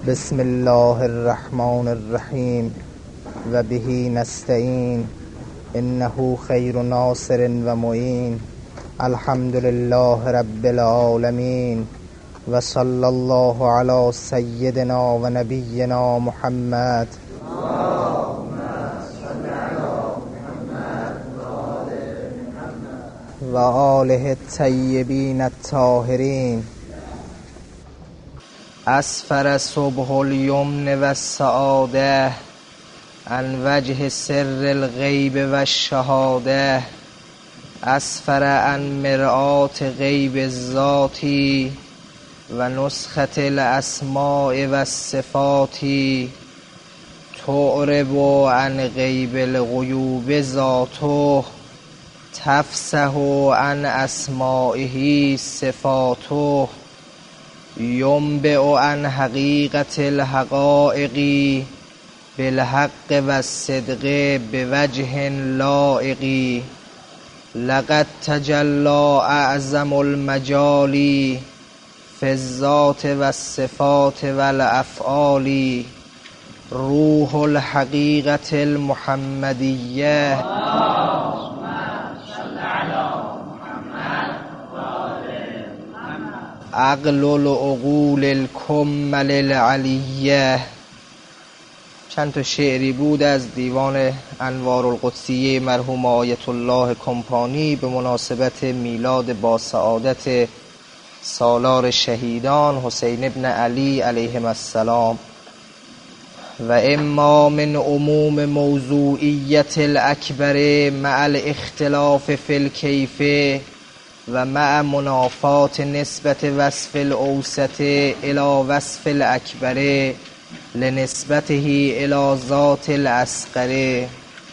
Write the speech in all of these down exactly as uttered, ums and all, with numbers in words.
بسم الله الرحمن الرحیم و به نستعین انه خیر ناصر و معین. الحمد لله رب العالمین و صلی الله علی سیدنا و نبینا محمد و آله الطیبین الطاهرین. اسفر صبح الیمن و السعاده عن وجه سر الغیب و الشهاده. اسفر عن مرآت غیب الذاتی و نسخة الاسماء و الصفات. تعرب عن غیب الغیوب ذاته تفسح عن اسمائه صفاته. ینبئ عن حقیقت الحقائق بالحق و الصدق بوجه لائق. لقد تجلی اعظم المجال فی الذات و الصفات و الافعال. روح الحقیقت المحمدیه عقل العقول الکمل العلیه. چند تا شعری بود از دیوان انوار القدسیه مرحوم آیت الله کمپانی به مناسبت میلاد با سعادت سالار شهیدان حسین ابن علی علیهم السلام. و اما من عموم موضوعیت الاکبر مع الاختلاف فی الکیف و مع منافات نسبت وصف الاوسط الى وصف الاکبر لنسبته الى ذات الاصغر.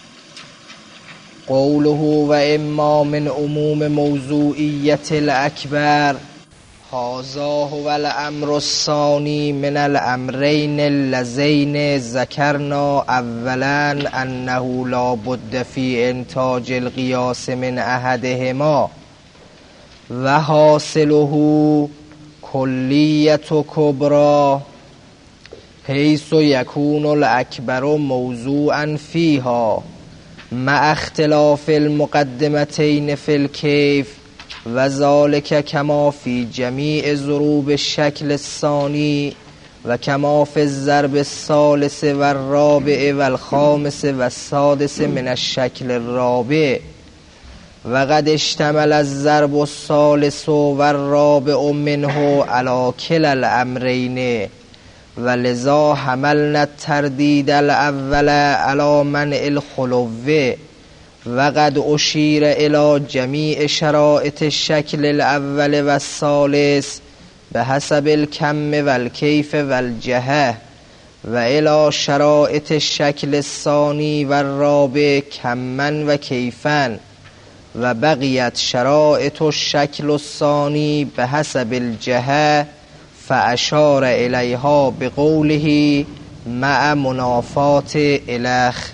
قوله و اما من عموم موضوعیت الاکبر هذا هو الامر الثانی من الامرین اللذین ذکرنا اولا انه لا بد فی انتاج القیاس من احدهما و حاصله کلیت کبرا حیث یکون الاکبر موضوعا فیها مع اختلاف المقدمتین فی الکیف و ذالک کما فی جمیع ضروب الشکل الثانی و کما فی الضرب الثالث و الرابع و الخامس و السادس من الشکل الرابع. و قد اشتمل الضرب الثالث و الرابع منه علی کلا الامرین و لذا حملنا التردید الاول علی منع الخلو. و قد اشیر الی جمیع شرائط الشکل الاول و الثالث بحسب الکم و الکیف و الجهه و الی شرائط الشکل الثانی و الرابع کمن و کیفن و بقیت شرائط الشکل الثانی بحسب الجهه فاشار الیها بقوله مع منافات الخ.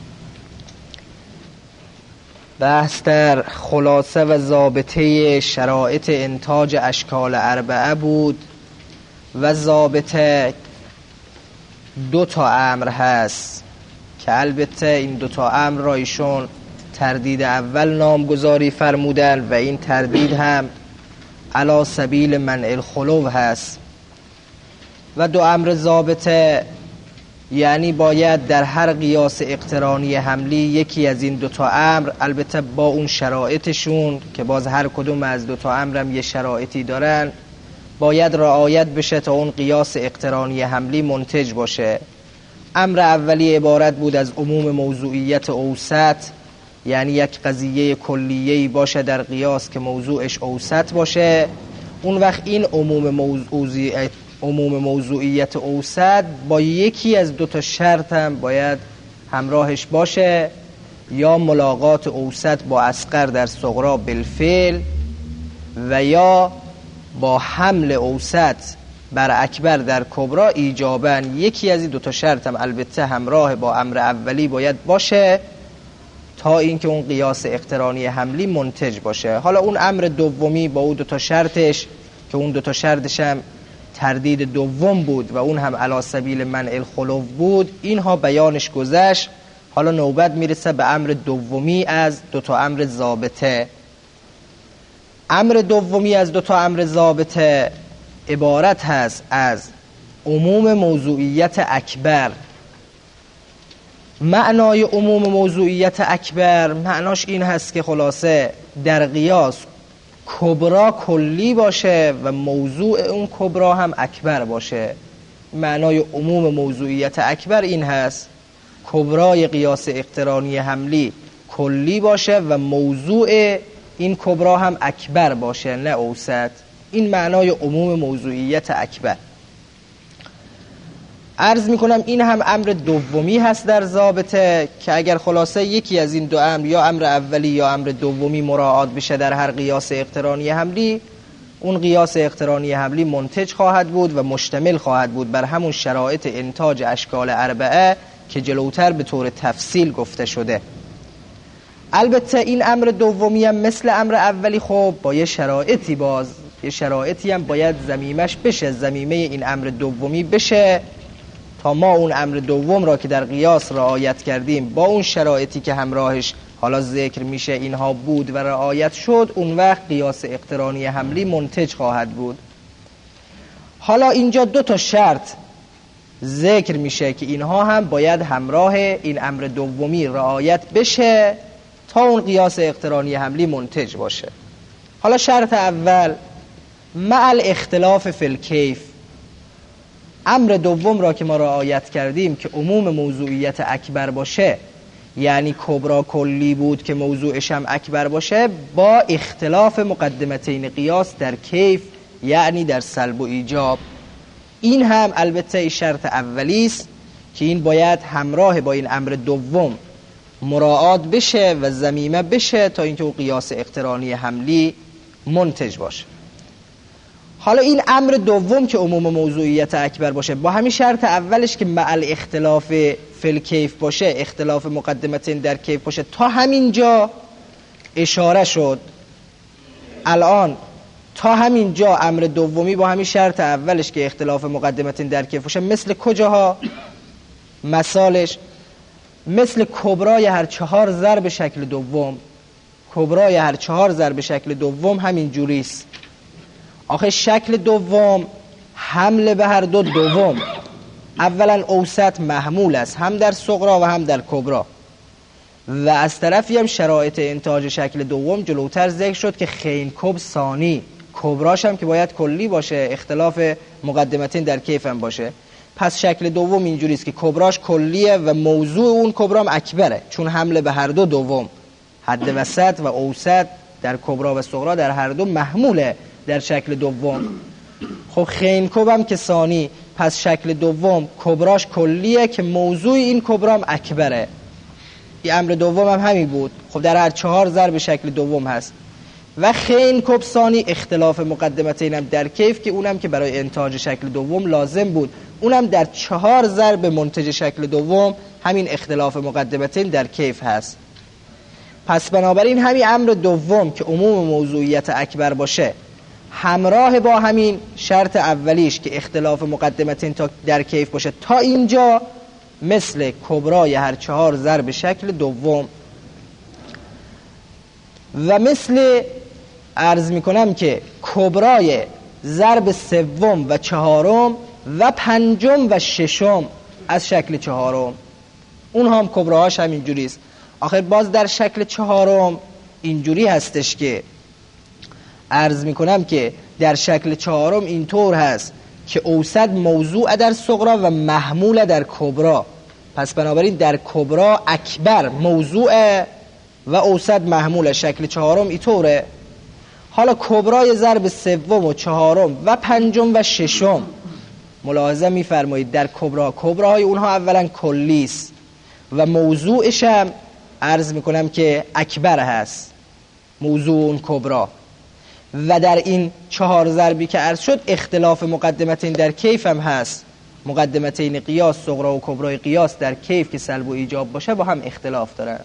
بحث در خلاصه و ضابطه شرایط انتاج اشکال اربعه بود و ضابطه دو تا امر هست که البته این دو تا امر را ایشون تردید اول نامگذاری فرمودن و این تردید هم علی سبیل منع الخلو هست. و دو امر ضابطه یعنی باید در هر قیاس اقترانی حملی یکی از این دوتا امر البته با اون شرایطشون که باز هر کدوم از دوتا امرم یه شرایطی دارن باید رعایت بشه تا اون قیاس اقترانی حملی منتج باشه. امر اولی عبارت بود از عموم موضوعیت اوسط، یعنی یک قضیه کلیه‌ای باشه در قیاس که موضوعش اوسط باشه. اون وقت این عموم موضوعیت عموم موضوعیت اوسط با یکی از دو تا شرط هم باید همراهش باشه، یا ملاقات اوسط با اصغر در صغرا بالفعل و یا با حمل اوسط بر اکبر در کبرا ایجاباً. یکی از این دو تا شرط هم البته همراه با امر اولی باید باشه تا اینکه اون قیاس اقترانی حملی منتج باشه. حالا اون امر دومی با اون دو تا شرطش که اون دو تا شرطش هم تردید دوم بود و اون هم علی سبیل منع الخلو بود. اینها بیانش گذشت. حالا نوبت میرسه به امر دومی از دو تا امر ضابطه. امر دومی از دو تا امر ضابطه عبارت هست از عموم موضوعیت اکبر. معنای عموم موضوعیت اکبر معناش این هست که خلاصه در قیاس کبرا کلی باشه و موضوع اون کبرا هم اکبر باشه. معنای عموم موضوعیت اکبر این هست کبرای قیاس اقترانی حملی کلی باشه و موضوع این کبرا هم اکبر باشه نه اوسط. این معنای عموم موضوعیت اکبر. عرض میکنم این هم امر دومی هست در ضابطه که اگر خلاصه یکی از این دو امر یا امر اولی یا امر دومی مراعات بشه در هر قیاس اقترانی حملی، اون قیاس اقترانی حملی منتج خواهد بود و مشتمل خواهد بود بر همون شرایط انتاج اشکال اربعه که جلوتر به طور تفصیل گفته شده. البته این امر دومی هم مثل امر اولی خب با یه شرایطی باز یه شرایطی هم باید ضمیمش بشه، ضمیمه این امر دومی بشه تا ما اون امر دوم را که در قیاس رعایت کردیم با اون شرایطی که همراهش حالا ذکر میشه اینها بود و رعایت شد، اون وقت قیاس اقترانی حملی منتج خواهد بود. حالا اینجا دو تا شرط ذکر میشه که اینها هم باید همراه این امر دومی رعایت بشه تا اون قیاس اقترانی حملی منتج باشه. حالا شرط اول مع الاختلاف فی الکیف. امر دوم را که ما رعایت کردیم که عموم موضوعیت اکبر باشه، یعنی کبرا کلی بود که موضوعش هم اکبر باشه، با اختلاف مقدمتین قیاس در کیف یعنی در سلب و ایجاب. این هم البته شرط اولی است که این باید همراه با این امر دوم مراعات بشه و ضمیمه بشه تا اینکه قیاس اقترانی حملی منتج باشه. حالا این امر دوم که عموم موضوعیت اکبر باشه با همین شرط اولش که مع الاختلاف فی الکیف باشه، اختلاف مقدمتین در کیف باشه، تا همینجا اشاره شد. الان تا همینجا امر دومی با همین شرط اولش که اختلاف مقدمتین در کیف باشه مثل کجاها؟ مثالش مثل کبرای هر چهار ضرب شکل دوم. کبرای هر چهار ضرب شکل دوم همین جوریست. آخه شکل دوم حمل به هر دو دوم. اولا اوسط محمول است هم در صغرا و هم در کبرا و از طرفی هم شرایط انتاج شکل دوم جلوتر ذکر شد که خین کب ثانی، کبراش هم که باید کلی باشه، اختلاف مقدمتین در کیف هم باشه. پس شکل دوم اینجوری است که کبراش کلیه و موضوع اون کبرام اکبره چون حمله به هر دو دوم. حد وسط و اوسط در کبرا و صغرا در هر دو محموله در شکل دوم. خب خین کب هم که ثانی، پس شکل دوم کبراش کلیه که موضوع این کبرام اکبره. این امر دوم هم همین بود. خب در هر چهار ضرب شکل دوم هست. و خین کب ثانی اختلاف مقدمتین هم در کیف که اونم که برای انتاج شکل دوم لازم بود، اونم در چهار ضرب منتج شکل دوم همین اختلاف مقدمتین در کیف هست. پس بنابراین همین امر دوم که عموم موضوعیت اکبر باشه همراه با همین شرط اولیش که اختلاف مقدمتین تا در کیف باشه تا اینجا مثل کبرای هر چهار ضرب شکل دوم و مثل عرض میکنم که کبرای ضرب سوم و چهارم و پنجم و ششم از شکل چهارم. اون هم کبراهاش هم اینجوری است. آخر باز در شکل چهارم اینجوری هستش که عرض میکنم که در شکل چهارم اینطور هست که اوسط موضوع در صغرا و محمول در کبرا. پس بنابراین در کبرا اکبر موضوع و اوسط محمول. شکل چهارم اینطوره. حالا کبرای ضرب سوم و چهارم و پنجم و ششم ملاحظه میفرمایید در کبرا کبراهای اونها اولا کلی است و موضوعش هم عرض میکنم که اکبر هست موضوع اون کبرا. و در این چهار ضربی که عرض شد اختلاف مقدمتین در کیف هم هست. مقدمتین قیاس صغرا و کبرای قیاس در کیف که سلب و ایجاب باشه با هم اختلاف دارن.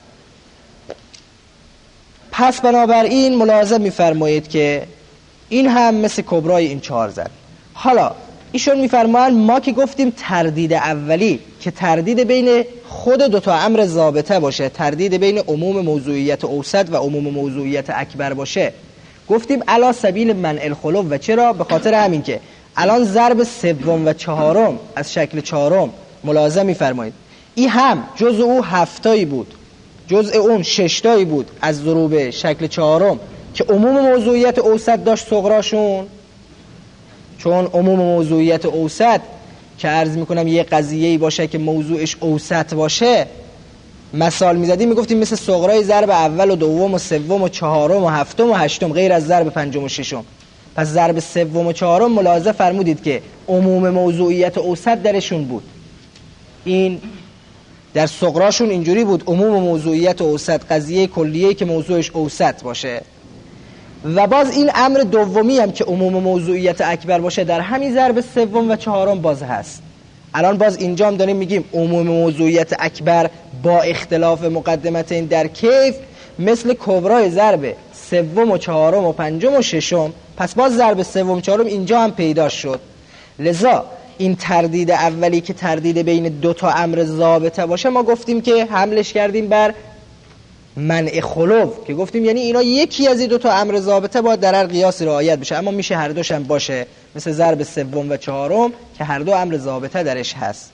پس بنابراین ملاحظه میفرمایید که این هم مثل کبرای این چهار ضرب. حالا ایشون میفرمایند ما که گفتیم تردید اولی که تردید بین خود دوتا امر ضابطه باشه، تردید بین عموم موضوعیت اوسط و عموم موضوعیت اکبر باشه، گفتیم علی سبیل منع الخلو. و چرا؟ به خاطر همین که الان ضرب سوم و چهارم از شکل چهارم ملاحظه میفرمایید این هم جزء او هفتایی بود، جزء اون ششتایی بود از ضروب شکل چهارم که عموم موضوعیت اوسط داشت صغراشون. چون عموم موضوعیت اوسط که عرض میکنم یه قضیه‌ای باشه که موضوعش اوسط باشه، مثال میزدیم میگفتیم مثل صغرای ضرب اول و دوم و سوم و چهارم و هفتم و هشتم غیر از ضرب پنجم و ششم. پس ضرب سوم و چهارم ملاحظه فرمودید که عموم موضوعیت اوسط درشون بود. این در صغراشون اینجوری بود، عموم موضوعیت اوسط قضیه کلیه‌ای که موضوعش اوسط باشه. و باز این امر دومی هم که عموم موضوعیت اکبر باشه در همین ضرب سوم و چهارم باز هست. الان باز اینجا هم داریم میگیم عموم موضوعیت اکبر با اختلاف مقدمتین در کیف مثل کبرای ضرب سوم و چهارم و پنجم و ششم. پس باز ضرب سوم و چهارم اینجا هم پیدا شد. لذا این تردید اولی که تردید بین دو تا امر ضابطه باشه ما گفتیم که حملش کردیم بر منع خلو، که گفتیم یعنی اینا یکی از این دو تا امر ضابطه باید در هر قیاس رعایت بشه، اما میشه هر دوش هم باشه، مثل ضرب سوم و چهارم که هر دو امر ضابطه درش هست.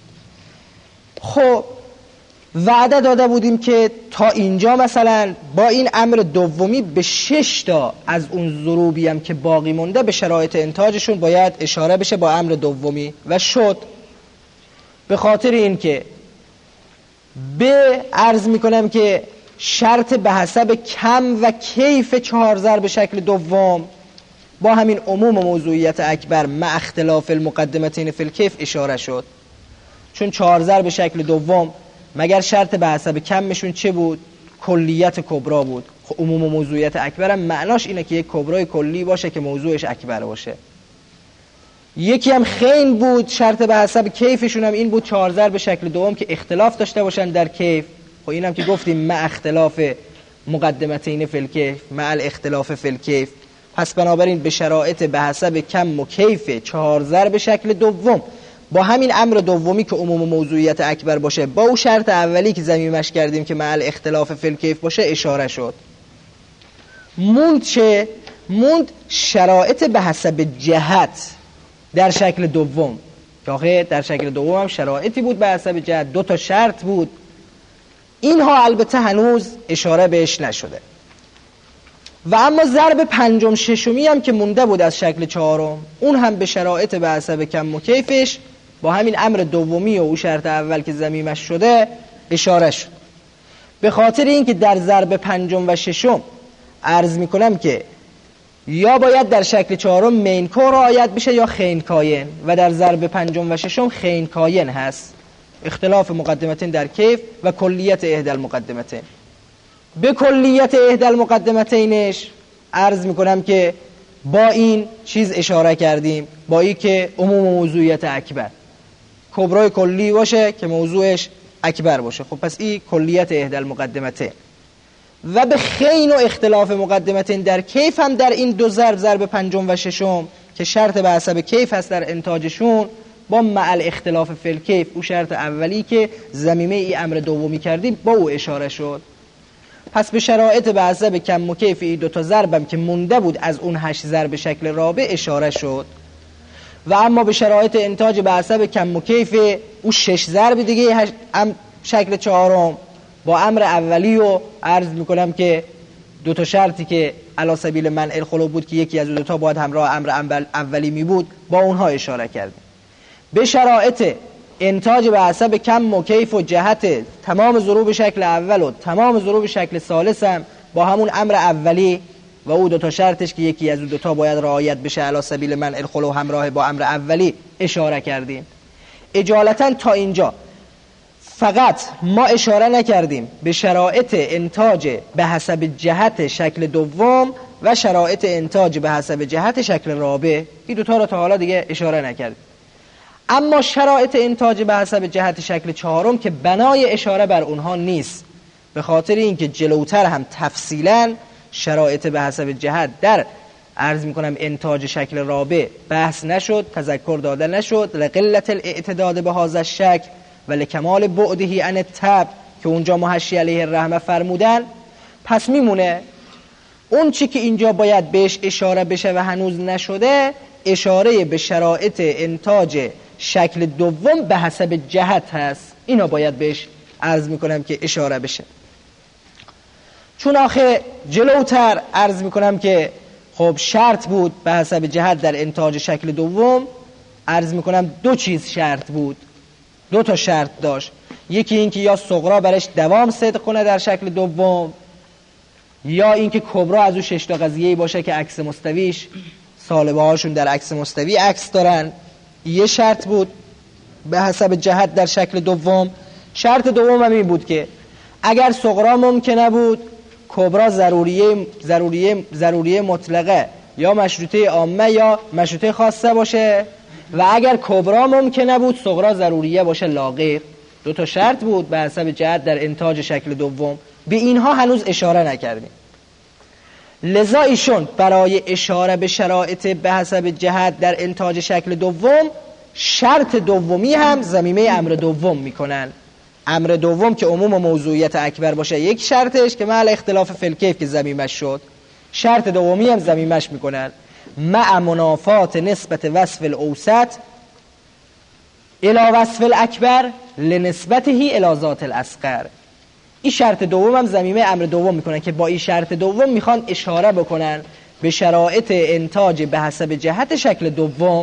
خب وعده داده بودیم که تا اینجا مثلا با این امر دومی به شش تا از اون ضروبی هم که باقی مونده به شرایط انتاجشون باید اشاره بشه با امر دومی و شد. به خاطر این که به عرض میکنم که شرط به حسب کم و کیف چهار ضرب شکل دوم با همین عموم موضوعیت اکبر مع اختلاف المقدمتین فی الکیف اشاره شد. چون چهار ضرب شکل دوم مگر شرط به حسب کمشون چه بود؟ کلیت کبرا بود. خب عموم موضوعیت اکبر هم معناش اینه که یک کبرای کلی باشه که موضوعش اکبر باشه. یکی هم خین بود، شرط به حسب کیفشون هم این بود چهار ضرب شکل دوم که اختلاف داشته باشن در کیف. خب اینم که گفتیم مع اختلاف مقدمتین فی الکیف مع الاختلاف فی الکیف. پس بنابراین به شرایط به حسب کم و کیف چهار ضرب شکل دوم با همین امر دومی که عموم موضوعیت اکبر باشه با اون شرط اولی که ضمیمش کردیم که مع الاختلاف فی الکیف باشه اشاره شد. موند چه؟ موند شرایط به حسب جهت در شکل دوم، که آخه در شکل دوم هم شرایطی بود به حسب جهت، دو تا شرط بود. اینها البته هنوز اشاره بهش نشده. و اما ضرب پنجم ششمی هم که مونده بود از شکل چهارم، اون هم به شرایط به حسب کم و کیفش با همین امر دومی و اون شرط اول که ضمیمش شده اشاره شد. به خاطر اینکه در ضرب پنجم و ششم عرض میکنم که یا باید در شکل چهارم مینکو رعایت بشه یا خین کاین، و در ضرب پنجم و ششم خین کاین هست. اختلاف مقدمتین در کیف و کلیت احدى المقدمتین. به کلیت احدى المقدمتینش عرض میکنم که با این چیز اشاره کردیم، با این که عموم موضوعیت اکبر کبرای کلی باشه که موضوعش اکبر باشه. خب پس این کلیت احدى المقدمتین. و به خین و اختلاف مقدمتین در کیف هم در این دو ضرب ضرب پنجم و ششم که شرط به حسب کیف هست در انتاجشون با مع الاختلاف فی الکیف، او شرط اولی که ضمیمه ای امر دومی کردیم با او اشاره شد. پس به شرایط به حسب کم و کیف ای دو تا ضربم که مونده بود از اون هشت ضرب شکل رابع اشاره شد. و اما به شرایط انتاج به حسب کم و کیف او شش ضرب دیگه شکل چهارم با امر اولی و عرض میکنم که دو تا شرطی که علی سبیل منع الخلو بود که یکی از دو تا باید همراه امر اولی می بود با اونها اشاره کردیم. به شرایط انتاج به حسب کم و کیف و جهت تمام ضروب شکل اول و تمام ضروب شکل ثالث هم با همون امر اولی و او دو تا شرطش که یکی از دو تا باید رعایت بشه علی سبیل منع الخلو همراه با امر اولی اشاره کردیم. اجالتا تا اینجا فقط ما اشاره نکردیم به شرایط انتاج به حسب جهت شکل دوم و شرایط انتاج به حسب جهت شکل رابع. این دوتا رو تا حالا دیگه اشاره نکردیم. اما شرایط انتاج به حسب جهت شکل چهارم که بنای اشاره بر اونها نیست، به خاطر اینکه جلوتر هم تفصیلا شرایط به حسب جهت در عرض میکنم انتاج شکل رابع بحث نشد، تذکر داده نشد، لقلت الاعتداد به هذا الشکل و لکمال بعده عن الطبع که اونجا محشی علیه الرحمه فرمودن. پس میمونه اون چی که اینجا باید بهش اشاره بشه و هنوز نشده، اشاره به شرایط انتاج شکل دوم به حسب جهت هست. اینا باید بهش عرض میکنم که اشاره بشه، چون آخه جلوتر عرض میکنم که خب شرط بود به حسب جهت در انتاج شکل دوم. عرض میکنم دو چیز شرط بود، دو تا شرط داشت. یکی این که یا صغرا برش دوام صدق کنه در شکل دوم، یا اینکه کبرا از او شش تا قضیه‌ای باشه که عکس مستویش سالبه هاشون در عکس مستوی عکس دارن. یه شرط بود به حسب جهت در شکل دوم. شرط دوم هم این بود که اگر صغرا ممکن نبود، کبرا ضروریه ضروریه ضروریه مطلقه یا مشروطه عامه یا مشروطه خاصه باشه، و اگر کبرا ممکن نبود صغرا ضروریه باشه لاغیر. دو تا شرط بود به حسب جهت در انتاج شکل دوم. به اینها هنوز اشاره نکردیم. لذا ایشون برای اشاره به شرایط به حسب جهت در انتاج شکل دوم شرط دومی هم ضمیمه امر دوم میکنن. امر دوم که عموم و موضوعیت اکبر باشه یک شرطش که محل اختلاف فی الکیف که ضمیمش شد، شرط دومی هم ضمیمش میکنن مع منافات نسبت وصف الاوسط الی وصف الاکبر لنسبته الی ذات الاصغر. این شرط دوم هم ضمیمه امر دوم میکنن که با این شرط دوم میخوان اشاره بکنن به شرایط انتاج به حسب جهت شکل دوم.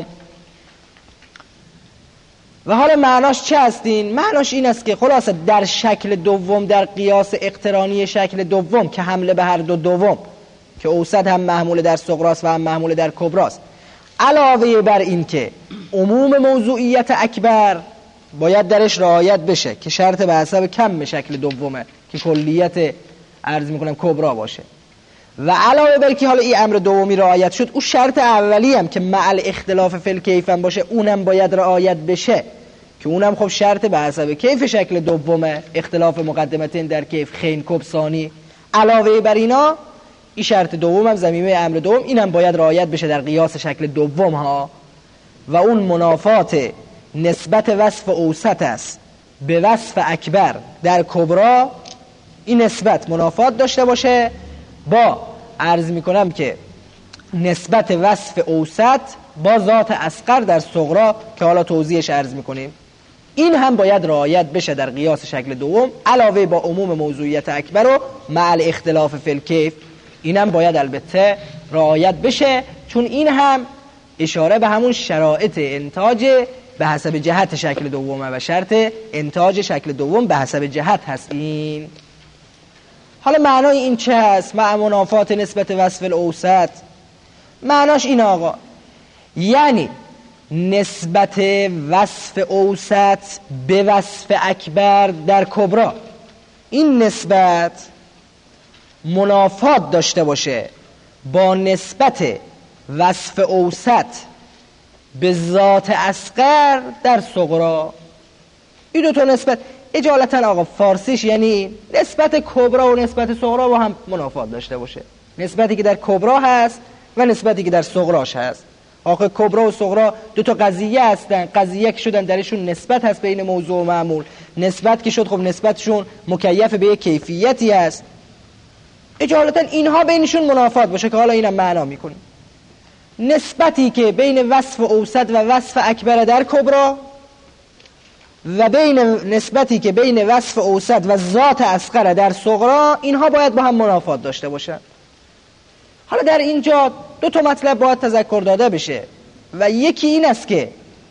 و حالا معناش چه هستین؟ معناش این است که خلاصه در شکل دوم در قیاس اقترانی شکل دوم که حمله به هر دو دوم که اوسط هم محمول در صغراست و هم محمول در کبراست، علاوه بر این که عموم موضوعیت اکبر باید درش رعایت بشه که شرط به حسب کم شکل دومه که کلیت عرض میکنم کبرا باشه، و علاوه بر که حالا این امر دومی رعایت شد، اون شرط اولی هم که مع الاختلاف فی الکیف هم باشه اونم باید رعایت بشه که اونم خب شرط به حسب کیف شکل دومه، اختلاف مقدمتین در کیف خین کب ثانی. علاوه بر اینا این شرط دوم هم ضمیمه امر دوم اینم باید رعایت بشه در قیاس شکل دوم ها، و اون منافات نسبت وصف اوسط است به وصف اکبر در کبرا، این نسبت منافات داشته باشه با عرض میکنم که نسبت وصف اوسط با ذات اصغر در صغرا که حالا توضیحش عرض میکنیم. این هم باید رعایت بشه در قیاس شکل دوم، علاوه با عموم موضوعیت اکبر و مع الاختلاف فی الکیف. این هم باید البته رعایت بشه، چون این هم اشاره به همون شرایط انتاج به حسب جهت شکل دومه و شرط انتاج شکل دوم به حسب جهت هست. این حالا معنای این چه هست؟ مع منافات نسبت وصف الاوسط، معناش این آقا، یعنی نسبت وصف اوسط به وصف اکبر در کبرا، این نسبت منافات داشته باشه با نسبت وصف اوسط به ذات اصغر در صغرا. این دو تا نسبت اجالتا آقا فارسیش یعنی نسبت کبرا و نسبت صغرا با هم منافات داشته باشه، نسبتی که در کبرا هست و نسبتی که در صغراش هست. آخه کبرا و صغرا دو تا قضیه هستن، قضیه که شدن درشون نسبت هست بین موضوع و معمول، نسبت که شد خب نسبتشون مکیف به یک کیفیتی هست. اجالتا اینها بینشون منافات باشه که حالا اینم معنا میکنیم. نسبتی که بین وصف اوسط و وصف اکبر در کبرا و بین نسبتی که بین وصف اوسط و ذات اصغر در صغرا، اینها باید با هم منافات داشته باشن. حالا در اینجا دو تا مطلب باید تذکر داده بشه، و یکی این است که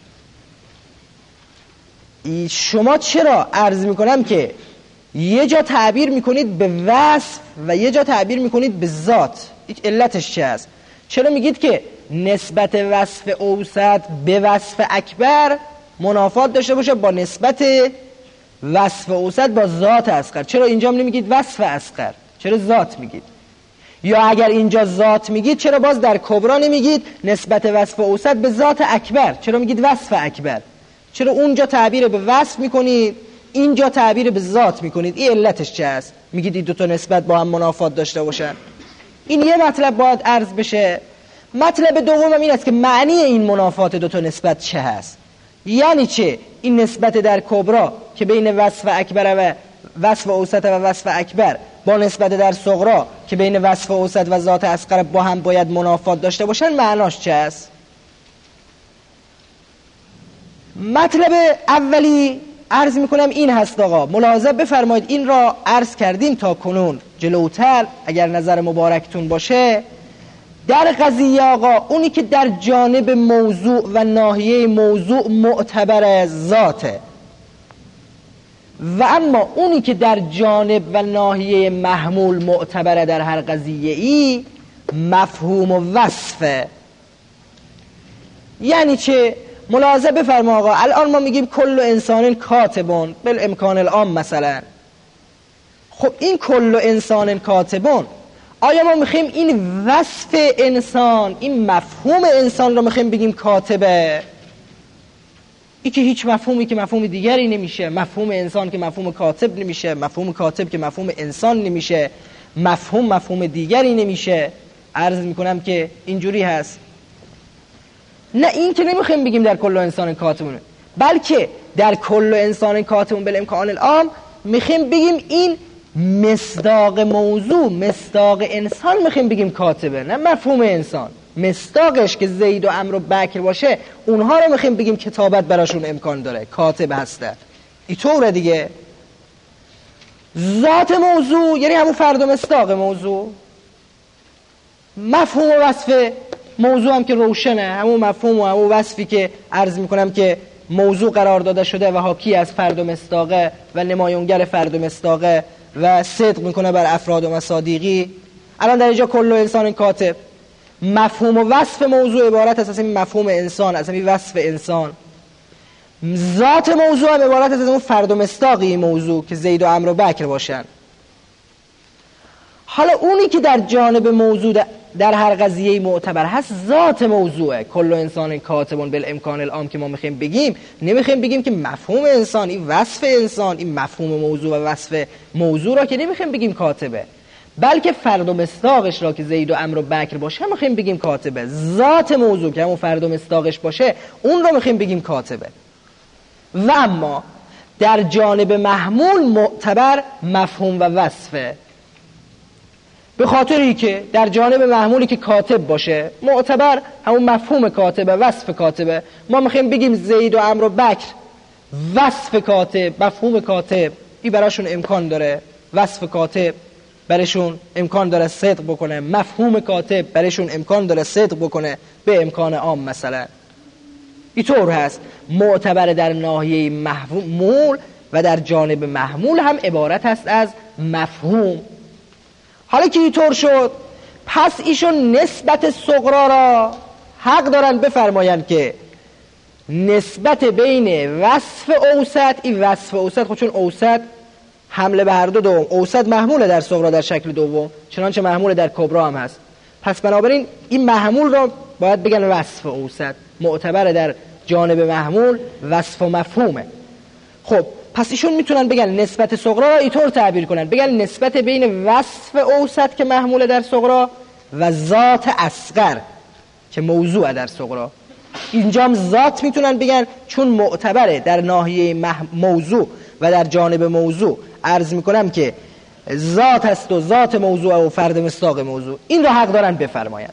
شما چرا عرض میکنم که یه جا تعبیر میکنید به وصف و یه جا تعبیر میکنید به ذات، علتش چه است؟ چرا میگید که نسبت وصف اوسط به وصف اکبر منافات داشته باشه با نسبت وصف اوسط با ذات اصغر؟ چرا اینجا هم نمیگید وصف اصغر، چرا ذات میگید؟ یا اگر اینجا ذات میگید چرا باز در کبرا نمیگید نسبت وصف اوسط به ذات اکبر، چرا میگید وصف اکبر؟ چرا اونجا تعبیر به وصف میکنید اینجا تعبیر به ذات میکنید؟ این علتش چه است؟ میگید این دو تا نسبت با هم منافات داشته باشن. این یه مطلب باید عرض بشه. مطلب دوم این است که معنی این منافات دو تا نسبت چه هست. یعنی چه این نسبت در کبرا که بین وصف اکبر و وصف اوسط و وصف اکبر با نسبت در صغرا که بین وصف اوسط و ذات اصغر با هم باید منافات داشته باشن، معناش چه است؟ مطلب اولی عرض میکنم این هست آقا، ملاحظه بفرمایید، این را عرض کردیم تا کنون، جلوتر اگر نظر مبارکتون باشه در قضیه آقا، اونی که در جانب موضوع و ناحیه موضوع معتبر ذاته و اما اونی که در جانب و ناحیه محمول معتبره در هر قضیه ای مفهوم و وصفه. یعنی چه؟ ملاحظه بفرما آقا، الان ما میگیم کل انسان کاتبون بالامکان العام مثلا. خب این کل انسان کاتبون، آیا ما میخویم این وصف انسان، این مفهوم انسان رو میخویم بگیم کاتبه؟ این که هیچ مفهومی که مفهوم دیگری نمیشه، مفهوم انسان که مفهوم کاتب نمیشه، مفهوم کاتب که مفهوم انسان نمیشه، مفهوم مفهوم دیگری نمیشه. عرض میکنم که اینجوری هست. نه، این که نمیخویم بگیم در کل انسان کاتبون، بلکه در کل انسان کاتبون بالامکان العام میخویم بگیم این مصداق موضوع، مصداق انسان میخویم بگیم کاتبه، نه مفهوم انسان. مصداقش که زید و عمرو و بکر باشه، اونها رو میخویم بگیم کتابت براشون امکان داره، کاتب هسته. اینطوره دیگه. ذات موضوع یعنی همون فرد و مصداق موضوع. مفهوم و وصف موضوع هم که روشنه، همون مفهوم و همون وصفی که عرض میکنم که موضوع قرار داده شده و حاکی از فرد و مصداقه و نمایانگر فرد و مصداقه و صدق میکنه بر افراد و مصادیقی. الان در اینجا کل انسان کاتب، مفهوم و وصف موضوع عبارت است از این مفهوم انسان، از این وصف انسان. ذات موضوع هم عبارت است از اون فرد و مصداقی موضوع که زید و عمرو و بکر باشن. حالا اونی که در جانب موضوع در هر قضیه معتبر هست ذات موضوعه. کل انسان کاتبون بالامکان العام که ما میخوایم بگیم، نمیخوایم بگیم که مفهوم انسان، این وصف انسان، این مفهوم موضوع و وصف موضوع را که نمیخوایم بگیم کاتبه، بلکه فرد و مصداقش را که زید و عمرو و بکر باشه میخوایم بگیم کاتبه. ذات موضوع که همون فرد و مصداقش باشه، اون رو میخوایم بگیم کاتبه. و اما در جانب محمول معتبر مفهوم و وصفه، به خاطری که در جانب محمولی که کاتب باشه معتبر همون مفهوم کاتبه، وصف کاتبه. ما میخوایم بگیم زید و عمرو و بکر وصف کاتب، مفهوم کاتب، این براشون امکان داره. وصف کاتب برشون امکان داره صدق بکنه، مفهوم کاتب برشون امکان داره صدق بکنه به امکان عام مثلا. اینطور هست. معتبر در ناحیه محمول و در جانب محمول هم عبارت است از مفهوم. حالا که اینطور شد، پس ایشون نسبت صغرا را حق دارن بفرمایند که نسبت بین وصف اوسط، این وصف اوسط، خب چون اوسط حمله به هر دو دوم، اوسط محموله در صغرا در شکل دوم چنانچه محمول در کبرا هم هست، پس بنابراین این محمول را باید بگن وصف اوسط، معتبر در جانب محمول وصف و مفهومه. خب پس ایشون میتونن بگن نسبت صغرا را اینطور تعبیر کنن، بگن نسبت بین وصف اوسط که محمول در صغرا و ذات اصغر که موضوع در صغرا. اینجا هم ذات میتونن بگن چون معتبره در ناحیه مح... موضوع و در جانب موضوع. عرض میکنم که ذات است و ذات موضوع و فرد مصداق موضوع. این را حق دارن بفرماین.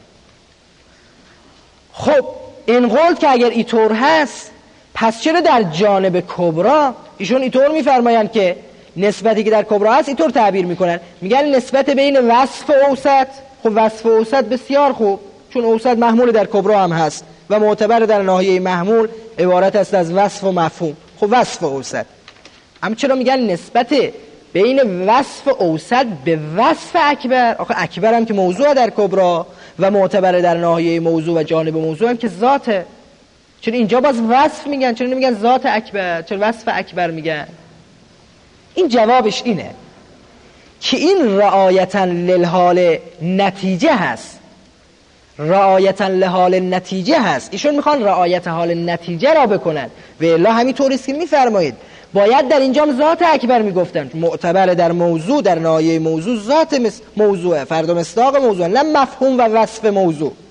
خب این قول که اگر اینطور هست، پس چرا در جانب کبرا ایشون اینطور میفرمایند که نسبتی که در کبرا هست اینطور تعبیر میکنن، میگن نسبت بین وصف اوسط. خب وصف اوسط بسیار خوب، چون اوسط محمول در کبرا هم هست و معتبر در ناحیه محمول عبارت است از وصف و مفهوم. خب وصف اوسط، اما چرا میگن نسبت بین وصف اوسط به وصف اکبر؟ آخه اکبر هم که موضوع در کبرا و معتبر در ناحیه موضوع و جانب موضوع هم که ذاته. چرا اینجا باز وصف میگن؟ چرا نمیگن ذات اکبر؟ چرا وصف اکبر میگن؟ این جوابش اینه که این رعایتا للحال نتیجه هست، رعایتا لحال نتیجه هست. ایشون میخوان رعایت حال نتیجه را بکنن و الا همینطوری است که میفرمایید باید در اینجا ذات اکبر میگفتن، معتبر در موضوع در ناحیه موضوع ذات موضوع، فرد و مصداق موضوع، نه مفهوم و وصف موضوع.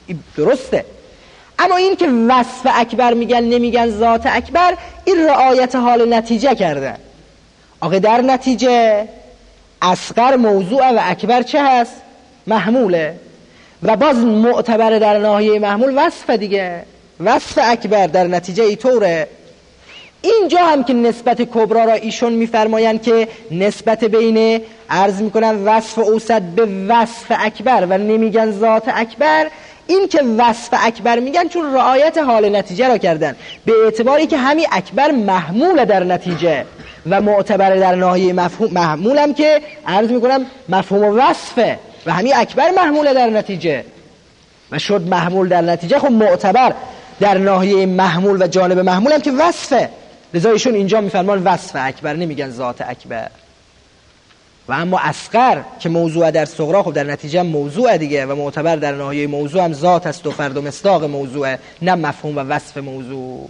این درسته. اما این که وصف اکبر میگن نمیگن ذات اکبر، این رعایت حال نتیجه کردن. آقا در نتیجه اصغر موضوع و اکبر چه هست؟ محموله. و باز معتبر در ناحیه محمول وصف دیگه، وصف اکبر در نتیجه ایطوره. اینجا هم که نسبت کبرا را ایشون میفرمایند که نسبت بین عرض میکنن وصف اوسط به وصف اکبر و نمیگن ذات اکبر، این که وصف اکبر میگن چون رعایت حال نتیجه را کردن، به اعتباری که همین اکبر محمول در نتیجه و معتبر در ناحیه مفهوم، محمولم که عرض میکنم مفهوم و وصفه و همین اکبر محمول در نتیجه و شد محمول در نتیجه، خب معتبر در ناحیه محمول و جانب محمولم که وصفه. لذا ایشون اینجا میفرمان وصف اکبر، نمیگن ذات اکبر. و اما اصغر که موضوع در صغرا، خب در نتیجه موضوع دیگه و معتبر در ناحیه موضوع هم ذات است و فرد و مصداق موضوع، نه مفهوم و وصف موضوع.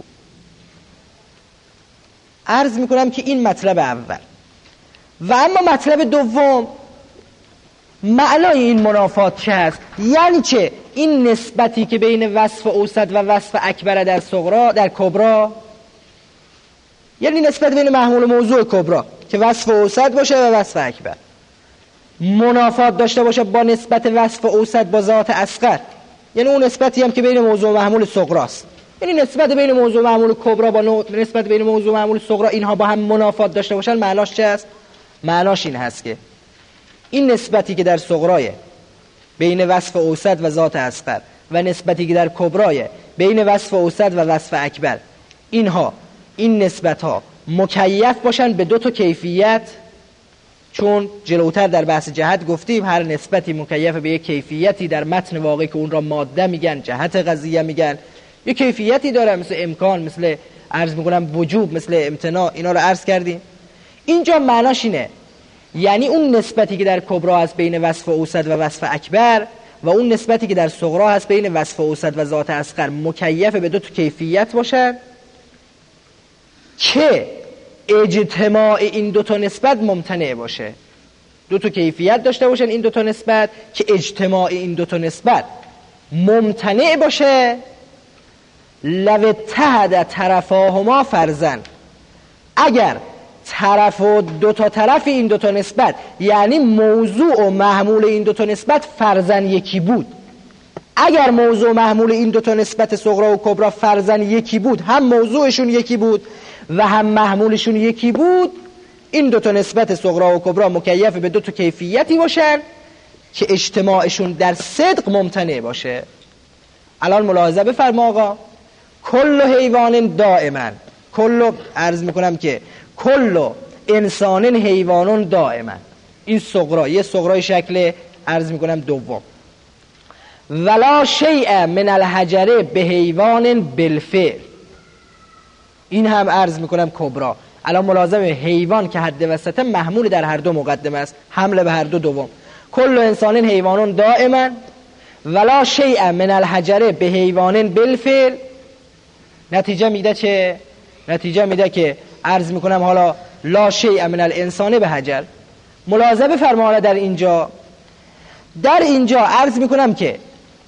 عرض میکنم که این مطلب اول. و اما مطلب دوم، معنای این منافات چه هست؟ یعنی چه این نسبتی که بین وصف اوسط و وصف اکبر در صغرا در کبرا، یعنی نسبت بین محمول و موضوع کبرا که وصف اوسط باشه و وصف اکبر، منافات داشته باشه با نسبت وصف اوسط با ذات اصغر، یعنی اون نسبتی هم که بین موضوع و محمول صغراست، یعنی نسبت بین موضوع و محمول کبرا با نسبت بین موضوع و محمول صغرا، اینها با هم منافات داشته باشن. معناش چه است؟ معناش این هست که این نسبتی که در صغرای بین وصف اوسط و ذات اصغر و نسبتی که در کبرای بین وصف اوسط و وصف اکبر، اینها این نسبت ها مکیف باشن به دو تا کیفیت. چون جلوتر در بحث جهت گفتیم هر نسبتی مکیف به یک کیفیتی در متن واقعی که اون را ماده میگن، جهت قضیه میگن، یک کیفیتی داره، مثل امکان، مثل عرض میکنم وجوب، مثل امتناع، اینا رو عرض کردیم. اینجا معناش اینه، یعنی اون نسبتی که در کبرا هست بین وصف اوسط و وصف اکبر و اون نسبتی که در صغرا هست بین وصف اوسط و ذات اصغر مکیف به دو تا کیفیت باشن که اجتماع این دو تا نسبت ممتنع باشه. دو تا کیفیت داشته باشن این دو تا نسبت که اجتماع این دو تا نسبت ممتنع باشه. لو اتحد طرفاهما فرضاً، اگر طرف و دو تا طرف این دو تا نسبت، یعنی موضوع و محمول این دو تا نسبت فرضاً یکی بود، اگر موضوع و محمول این دو تا نسبت صغرا و کبرا فرضاً یکی بود، هم موضوعشون یکی بود و هم محمولشون یکی بود، این دو تا نسبت صغرا و کبرا مکیف به دو تا کیفیتی باشن که اجتماعشون در صدق ممتنع باشه. الان ملاحظه بفرما آقا، کل حیوان دائما، کل عرض میکنم که کل انسان حیوانون دائما، این صغرا، یه صغرای شکل عرض میکنم دوم. ولا شیء من الحجره به حیوان بالفعل، این هم عرض میکنم کبرا. الان ملازم حیوان که حد وسطه محمول در هر دو مقدمه است، حمله به هر دو دوم. کل انسان حیوانون دائما ولا شیء من الحجره به حیوان بالفعل، نتیجه میده چه؟ نتیجه میده که عرض میکنم حالا لا شیء من الانسان به حجر. ملاحظه بفرما حالا در اینجا در اینجا عرض میکنم که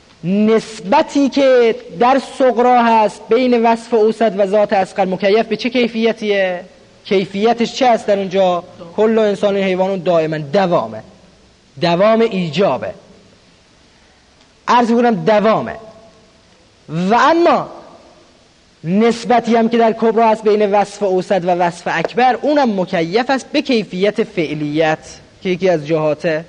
نسبتی که در صغرا هست بین وصف اوسط و ذات اصغر مکیف به چه کیفیتیه؟ کیفیتش چه هست در اونجا؟ کل انسان حیوانون دائما، دوامه، دوام ایجابه، عرض میکنم دوامه. و اما نسبتی هم که در کبرا هست بین وصف اوسط و وصف اکبر، اونم مکیف است به کیفیت فعلیت که یکی از جهاته.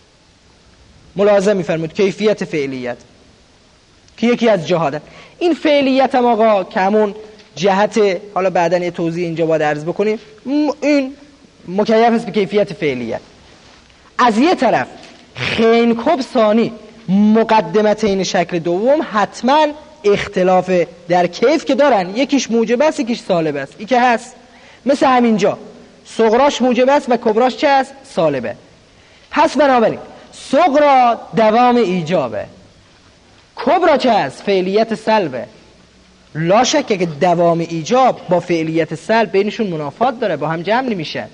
ملاحظه میفرمود کیفیت فعلیت که یکی از جهاته. این فعلیت هم آقا که همون جهت، حالا بعدن یه توضیح اینجا باید عرض بکنیم، این مکیف است به کیفیت فعلیت. از یه طرف خین کب ثانی مقدمتین شکل دوم حتما اختلاف در کیف که دارن، یکیش موجب است یکیش سالب است، این که هست. مثل همینجا صغراش موجب است و کبراش چه است؟ سالبه. پس بنابراین صغرا دوام ایجابه، کبرا چه است؟ فعلیت سلبه. لا شکه که دوام ایجاب با فعلیت سلب بینشون منافات داره، با هم جمع نمیشن.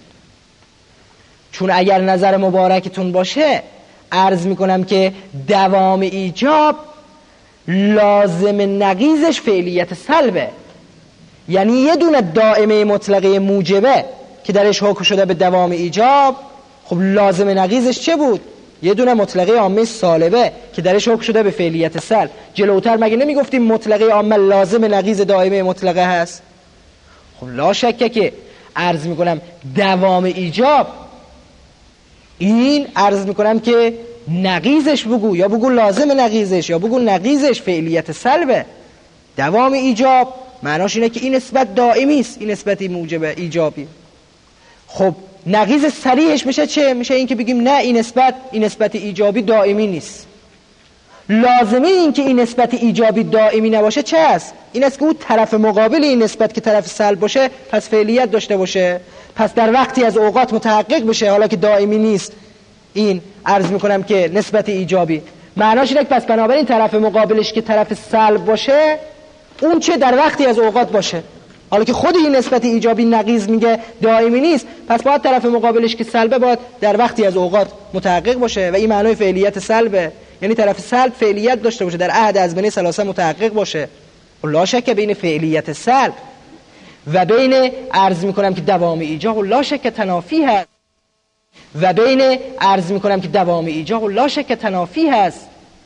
چون اگر نظر مبارکتون باشه عرض میکنم که دوام ایجاب لازم نقیزش فعلیت سلبه. یعنی یه دونه دائمه مطلقه موجبه که درش حکم شده به دوام ایجاب، خب لازم نقیزش چه بود؟ یه دونه مطلقه عامه سالبه که درش حکم شده به فعلیت سلب. جلوتر مگه نمیگفتیم مطلقه عامه لازم نقیز دائمه مطلقه هست؟ خب لا شکه که عرض میکنم دوام ایجاب، این عرض میکنم که نقیزش بگو، یا بگو لازم نقیزش، یا بگو نقیزش فعلیت سلبه. دوام ایجاب معناش اینه که این نسبت دائمی است، این نسبتی موجب ایجابی. خب نقیض صریحش میشه چه؟ میشه این که بگیم نه این نسبت این نسبت ایجابی دائمی نیست. لازمه این که این نسبت ایجابی دائمی نباشه چه است؟ این است که اون طرف مقابل این نسبت که طرف سلب باشه پس فعلیت داشته باشه، پس در وقتی از اوقات متحقق بشه، حالا که دائمی نیست. این عرض میکنم که نسبت ایجابی معناش اینه که پس بنابراین طرف مقابلش که طرف سلب باشه اون چه در وقتی از اوقات باشه، حالا که خود این نسبت ایجابی نقیض میگه دائمی نیست، پس باید طرف مقابلش که سلبه باید در وقتی از اوقات متحقق باشه و این معنای فعلیت سلبه. یعنی طرف سلب فعلیت داشته باشه، در عهد از بین ثلاثه متحقق باشه. و لا شک بین فعلیت سلب و بین عرض میکنم که دوام ایجاب و لا شک تنافی هست، و بین عرض میکنم که دوام ایجاب و لا شک تنافی هست،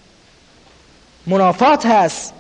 منافات هست.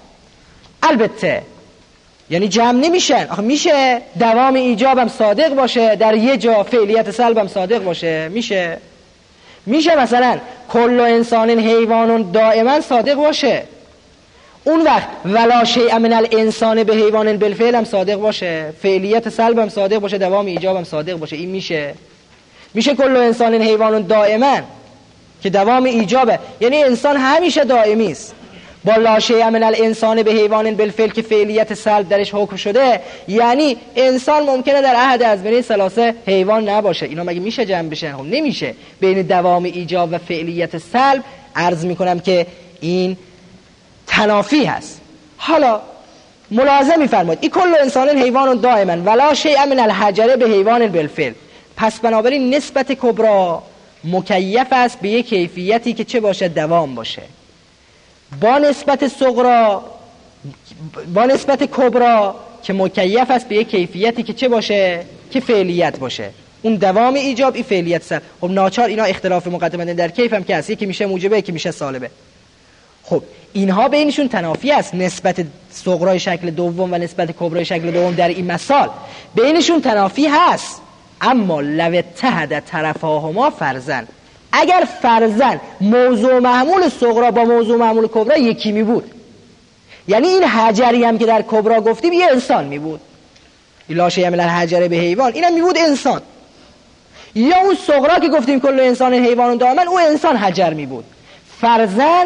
البته یعنی جمع نمیشن. آخه میشه دوام ایجابم صادق باشه در یه جا فعلیت سلبم صادق باشه؟ میشه میشه مثلا کل انسان حیوان دائما صادق باشه، اون وقت ولا شیء من الانسان به حیوان بالفعل هم صادق باشه، فعلیت سلبم صادق باشه، دوام ایجابم صادق باشه. این میشه میشه کل انسان حیوان دائما که دوام ایجابه، یعنی انسان همیشه دائمی است. با لا شیء من الانسان به حیوان بالفعل که فعلیت سلب درش حکم شده، یعنی انسان ممکنه در عهد از بین ثلاثه حیوان نباشه. اینا مگه میشه جمع بشن؟ خب نمیشه. بین دوام ایجاب و فعلیت سلب عرض میکنم که این تنافی هست. حالا ملاحظه میفرمایید این کل انسان حیوان دائما ولا شیء من الحجر به حیوان بالفعل، پس بنابراین نسبت کبرا مکیف است به یک کیفیتی که چه باشه؟ دوام باشه. با نسبت صغرا با نسبت کبرا که مکیف است به یک کیفیتی که چه باشه؟ که فعلیت باشه. اون دوام ایجاب، این فعلیت سلب. خب ناچار اینا اختلاف مقدمه در کیف هم که هست، یکی میشه موجبه یکی میشه سالبه. خب اینها بینشون تنافی است، نسبت صغرای شکل دوم و نسبت کبرای شکل دوم در این مثال بینشون تنافی هست. اما لو اتحد طرفاهما فرضاً، اگر فرضاً موضوع محمول صغرا با موضوع محمول کبرا یکی می بود، یعنی این حجری هم که در کبرا گفتیم یه انسان می بود، لا شیء من الحجر به حیوان، اینم می بود انسان، یا اون صغرا که گفتیم کل انسان حیوان دائما اون انسان حجر می بود. فرضاً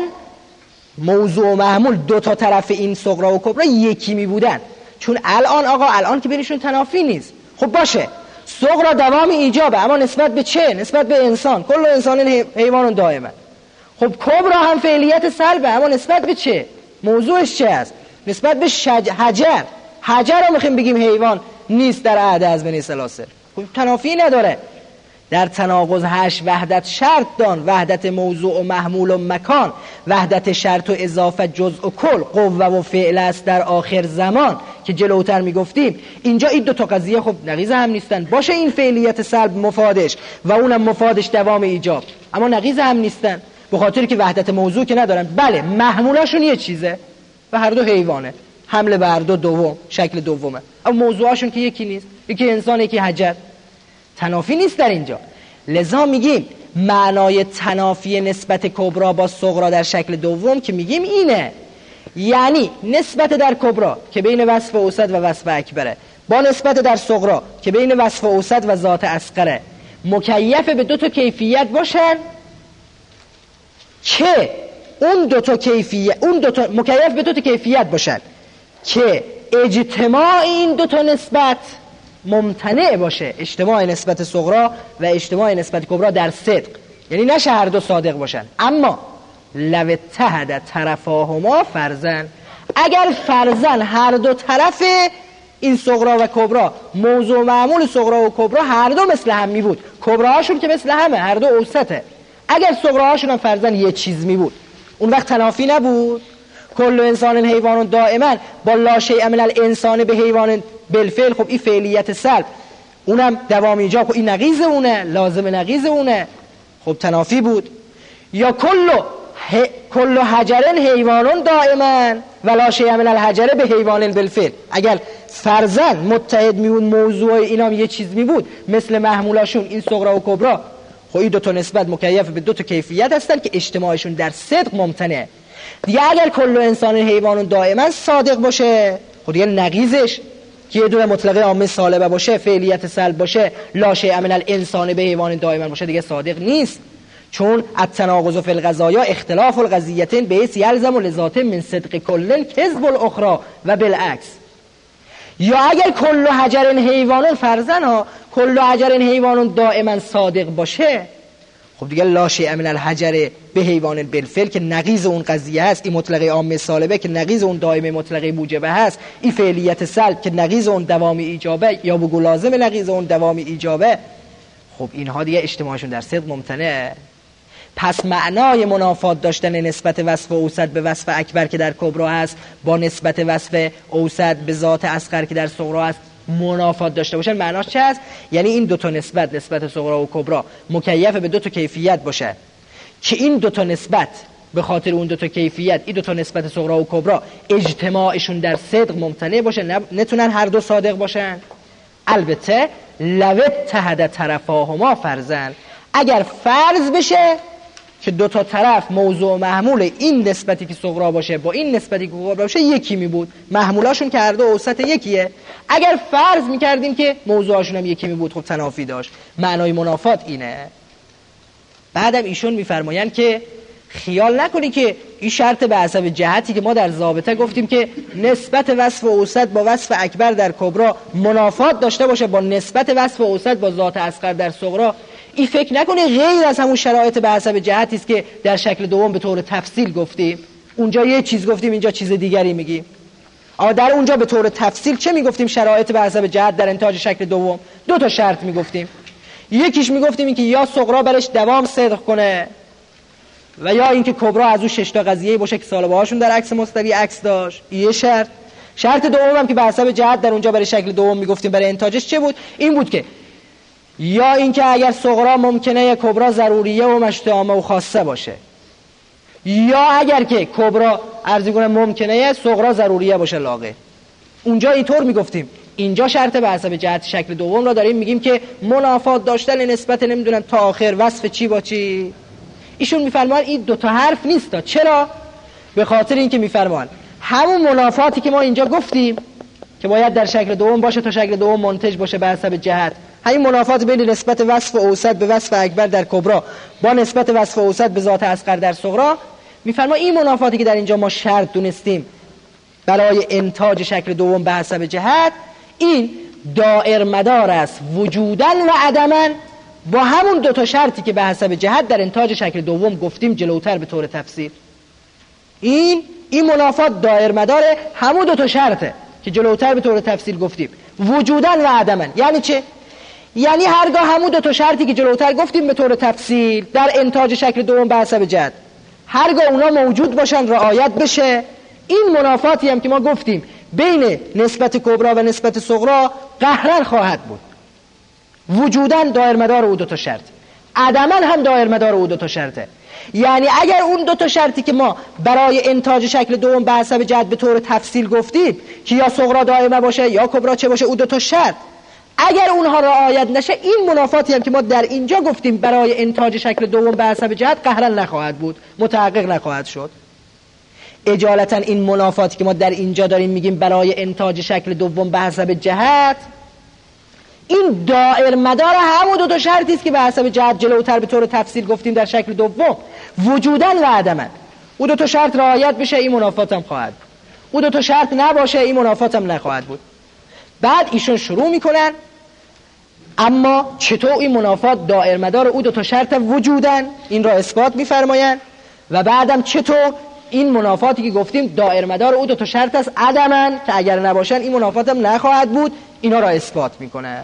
موضوع محمول دو تا طرف این صغرا و کبرا یکی می بودن، چون الان آقا الان که بینشون تنافی نیست. خب باشه صغرا دوام ایجابه، اما نسبت به چه؟ نسبت به انسان، کل انسان حیوان دائما. خب کبرا هم فعلیت سلبه، اما نسبت به چه؟ موضوعش چه است؟ نسبت به شج... حجر. حجر رو میخویم بگیم حیوان نیست در عهد از بنی ثلاثه، خب تنافی نداره. در تناقض هشت وحدت شرط دان، وحدت موضوع و محمول و مکان، وحدت شرط و اضافه جزء و کل، قوه و فعل است در آخر زمان که جلوتر میگفتیم. اینجا این دو تا قضیه خب نقیض هم نیستن، باشه این فعلیت سلب مفادش و اونم مفادش دوام ایجاب، اما نقیض هم نیستن به خاطر که وحدت موضوع که ندارن. بله محمولاشون یه چیزه و هر دو حیوانه، حمله به هر دو دوم شکل دومه، اما موضوعاشون که یکی نیست، یکی انسان یکی حجر. تنافی نیست در اینجا. لذا میگیم معنای تنافی نسبت کبرا با صغرا در شکل دوم که میگیم اینه، یعنی نسبت در کبرا که بین وصف اوسط و وصف اکبره با نسبت در صغرا که بین وصف اوسط و ذات اصغره مکیف به دو تا کیفیت باشن که اون دو تا کیفیت اون دو تا مکیف به دو تا کیفیت باشن که اجتماع این دو تا نسبت ممتنع باشه، اجتماع نسبت صغرا و اجتماع نسبت کبرا در صدق، یعنی نشه هر دو صادق باشن. اما لو اتحد طرفاهما فرضاً، اگر فرضاً هر دو طرف این صغرا و کبرا موضوع معمول صغرا و کبرا هر دو مثل هم می بود، کبراهاشون که مثل همه هر دو اوسطه، اگر صغراهاشون هم فرضاً یه چیز می بود اون وقت تنافی نبود. کل انسان حیوان دائما با لا شیء من الانسان به حیوان بالفعل، خب این فعلیت سلب اونم دوام ایجاب، خب این نقیض اونه، لازم نقیض اونه، خب تنافی بود. یا کل ه... کل حجر حیوان دائما ولا شیء من الحجر به حیوان بالفعل، اگر فرضاً متحد میون موضوع اینام یه چیز می بود مثل محمولاشون این صغرا و کبرا، خب این دو تا نسبت مکیف به دو تا کیفیت هستن که اجتماعشون در صدق ممتنعه. دیگه اگر کل انسان حیوان دائما صادق باشه، خب دیگه نقیضش که یه دونه مطلقه عامه سالبه باشه، فعلیت سلب باشه، لا شیء من الانسان به حیوان دائما باشه، دیگه صادق نیست. چون التناقض فی القضایا اختلاف القضیتین بیس یلزم لذات من صدق کلن کذب الاخرى و بالعکس. یا اگر کل حجر حیوان فرضاً ها کل حجر حیوان دائما صادق باشه، خب دیگه لا شیء من الحجر به حیوان بالفعل که نقیض اون قضیه هست، این مطلقه عامه سالبه که نقیض اون دائمه مطلقه موجبه هست، این فعلیت سلب که نقیض اون دوامی ایجابه یا بگو لازم نقیض اون دوامی ایجابه، خب اینها دیگه اجتماعشون در صدق ممتنعه. پس معنای منافات داشتن نسبت وصف اوسط به وصف اکبر که در کبرا هست با نسبت وصف اوسط به ذات اصغر که در صغرا هست منافات داشته باشن، معناش چه است؟ یعنی این دو تا نسبت، نسبت صغرا و کبرا مکیف به دو تا کیفیت باشه که این دو تا نسبت به خاطر اون دو تا کیفیت، این دو تا نسبت صغرا و کبرا اجتماعشون در صدق ممتنع باشه، نتونن هر دو صادق باشن. البته لو اتحد طرفاهما فرضاً، اگر فرض بشه که دو تا طرف موضوع محمول این نسبتی که صغرا باشه با این نسبتی که کبرا باشه یکی می بود، محمولاشون که هر دو اوسط یکیه، اگر فرض میکردیم که موضوعشون هم یکی می بود، خب تنافی داشت. معنای منافات اینه. بعدم ایشون میفرمایند که خیال نکنی که این شرط به حسب جهتی که ما در ضابطه گفتیم که نسبت وصف اوسط با وصف اکبر در کبرا منافات داشته باشه با نسبت وصف اوسط با ذات اصغر در صغرا، این فکر نکنه غیر از همون شرایط به حسب جهتی است که در شکل دوم به طور تفصیل گفتیم. اونجا یه چیز گفتیم، اینجا چیز دیگری میگیم. اما در اونجا به طور تفصیل چه میگفتیم؟ شرایط به حسب جهت در انتاج شکل دوم دو تا شرط میگفتیم. یکیش میگفتیم اینکه یا صغرا برش دوام صدق کنه و یا اینکه کبرا از اون شش تا قضیه باشه که سالبه هاشون در عکس مستوی عکس داشت. یه شرط. شرط دوم هم که به حسب جهت در اونجا برای شکل دوم میگفتیم برای انتاجش چه بود؟ این بود که یا اینکه اگر صغرا ممکنه کبرا ضروریه و مشروط عامه و خاصه باشه، یا اگر که کبرا عرضی کنه ممکنه صغرا ضروریه باشه لاغر. اونجا اینطور میگفتیم. اینجا شرط به حسب جهت شکل دوم را داریم میگیم که منافات داشتن نسبت نمیدونم تا آخر وصف چی با چی. ایشون میفرمان این دوتا حرف نیست. چرا؟ به خاطر اینکه میفرمان همون منافاتی که ما اینجا گفتیم که باید در شکل دوم باشه تا شکل دوم منتج باشه به حسب جهت، همین منافات بین نسبت وصف اوسط به وصف اکبر در کبرا با نسبت وصف اوسط به ذات اصغر در صغرا، میفرما این منافاتی که در اینجا ما شرط دونستیم برای انتاج شکل دوم به حسب جهت، این دائر مدار است وجوداً و عدماً با همون دو تا شرطی که به حسب جهت در انتاج شکل دوم گفتیم جلوتر به طور تفصیل. این این منافات دائر مدار همون دو تا شرطه که جلوتر به طور تفصیل گفتیم وجوداً و عدماً. یعنی چه؟ یعنی هرگاه همون دو تا شرطی که جلوتر گفتیم به طور تفصیل در انتاج شکل دوم به حسب جهت هرگاه اونا موجود باشن رعایت بشه، این منافاتی هم که ما گفتیم بین نسبت کبرا و نسبت صغرا قهرن خواهد بود. وجوداً دائر مدار او دو تا شرط، عدماً هم دائر مدار او دو تا شرطه. یعنی اگر اون دو تا شرطی که ما برای انتاج شکل دوم به حسب جهت به طور تفصیل گفتیم که یا صغرا دائمه باشه یا کبرا چه باشه، او دو تا شرط اگر اونها رعایت نشه، این منافاتی هم که ما در اینجا گفتیم برای انتاج شکل دوم به حسب جهت قهرن نخواهد بود، متحقق نخواهد شد. اجالتا این منافاتی که ما در اینجا داریم میگیم برای انتاج شکل دوم به حسب جهت، این دائر مدار همون دو تا شرطی است که به حسب جهت جلوتر به طور تفصیل گفتیم در شکل دوم وجوداً و عدماً. او دو تا شرط رعایت بشه این منافات هم خواهد بود، او دو تا شرط نباشه این منافات هم نخواهد بود. بعد ایشون شروع میکنن اما چطور این منافات دائر مدار او دو تا شرط وجوداً این را اثبات میفرمایند و بعدم چطور این منافاتی که گفتیم دائر مدار او دو تا شرط است عدماً که اگر نباشن این منافات هم نخواهد بود، اینا را اثبات میکنه.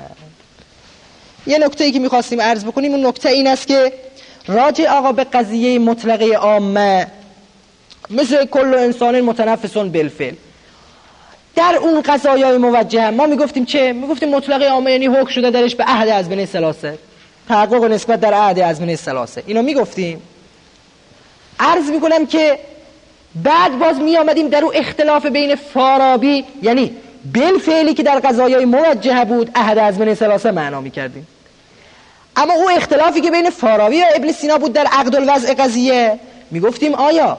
یه نکته ای که میخواستیم عرض بکنیم، اون نکته این است که راجع آقا به قضیه مطلقه عامه مثل کل انسان متنفس بالفعل. در اون قضایای موجه ما میگفتیم چه؟ میگفتیم مطلقه عامه یعنی حکم شده درش به احد از بین ثلاثه، تحقق نسبت در احد از بین ثلاثه، اینا میگفتیم. عرض میکنم که بعد باز میامدیم در اون اختلاف بین فارابی یعنی بالفعلی که در قضایای موجه بود احد از بین ثلاثه معنا میکردیم، اما اون اختلافی که بین فارابی و ابن سینا بود در عقد الوضع قضیه میگفتیم آیا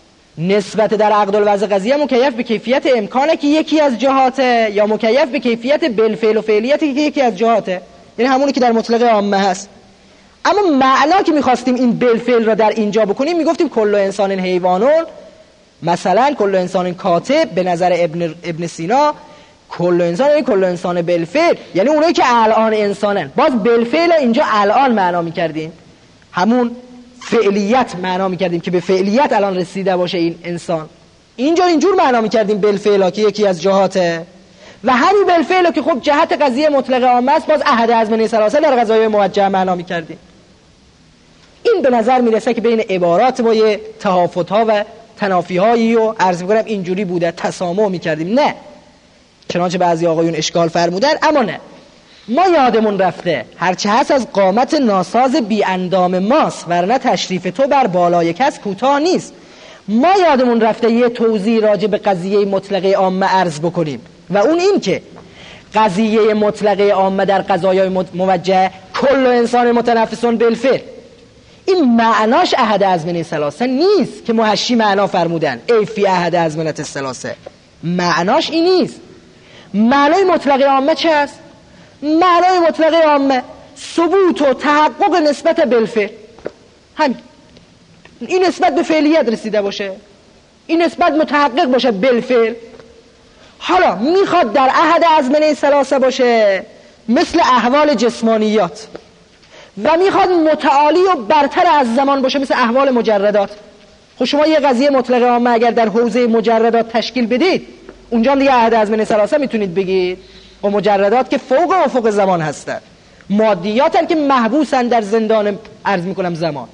نسبت در عقد الوضع قضیه مکیف به کیفیت امکانه که یکی از جهاته یا مکیف به کیفیت بالفعل و فعلیت که یکی از جهاته، یعنی همونی که در مطلق عامه هست. اما معنا که میخواستیم این بالفعل را در اینجا بکنیم میگفتیم کل انسان حیوانون، مثلا کل انسان کاتب به نظر ابن, ابن سینا کل انسان یعنی کل انسان بالفعل، یعنی اونایی که الان انسانن. باز بالفعل اینجا الان معنا میکردیم، همون فعلیت معنا میکردیم که به فعلیت الان رسیده باشه این انسان. اینجا اینجور معنا میکردیم بالفعل که یکی از جهاته، و همین بالفعل که خب جهت قضیه مطلق عامه است باز احد از بین ثلاثه در قضایای موجه معنا میکردیم. این به نظر میرسه که بین عبارات با یه تهافت‌ها و تنافی‌هایی و عرض میکنم اینجوری بوده تسامح میکردیم. نه، چنانچه بعضی آقایون اشکال فرمودن، اما نه، ما یادمون رفته هرچه هست از قامت ناساز بی اندام ماست، ورنه تشریف تو بر بالای کس کوتاه نیست. ما یادمون رفته یه توضیح راجع به قضیه مطلقه عامه عرض بکنیم، و اون این که قضیه مطلقه عامه در قضایای موجه کل انسان متنفسون بالفعل، این معناش احد از بین ثلاثه نیست که محشی معنا فرمودن ای فی احد از بین ثلاثه. معناش این نیست. معنای مطلقه عامه چه است؟ معنای مطلقه عامه ثبوت و تحقق نسبت بالفعل، همین. این نسبت به فعلیت رسیده باشه، این نسبت متحقق باشه بالفعل. حالا میخواد در احد از بین ثلاثه باشه مثل احوال جسمانیات، و میخواد متعالی و برتر از زمان باشه مثل احوال مجردات. خب شما یه قضیه مطلقه عامه اگر در حوزه مجردات تشکیل بدید، اونجا دیگه احد از بین ثلاثه میتونید بگید. و مجردات که فوق و افق زمان هستن، مادیاتن که محبوسن در زندان عرض میکنم زمان.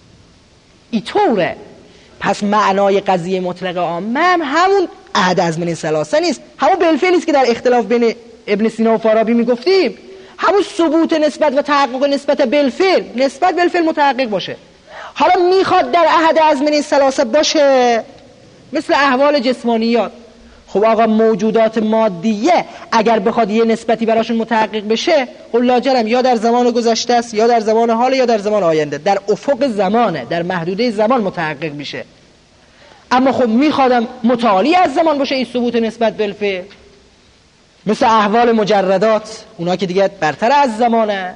اینطوره. پس معنای قضیه مطلقه عامه هم همون احد از بین ثلاثه نیست، همون بالفعلی است که در اختلاف بین ابن سینا و فارابی میگفتیم، همون ثبوت نسبت و تحقق نسبت بالفعل، نسبت بالفعل متحقق باشه. حالا میخواد در احد از بین ثلاثه باشه مثل احوال جسمانیات. خب آقا موجودات مادیه اگر بخواد یه نسبتی براشون متحقق بشه، خب لاجرم یا در زمان گذشته است یا در زمان حال یا در زمان آینده، در افق زمانه، در محدوده زمان متحقق میشه. اما خب میخوادم متعالی از زمان باشه این ثبوت نسبت بالفعل، مثل احوال مجردات، اونا که دیگه برتر از زمانه.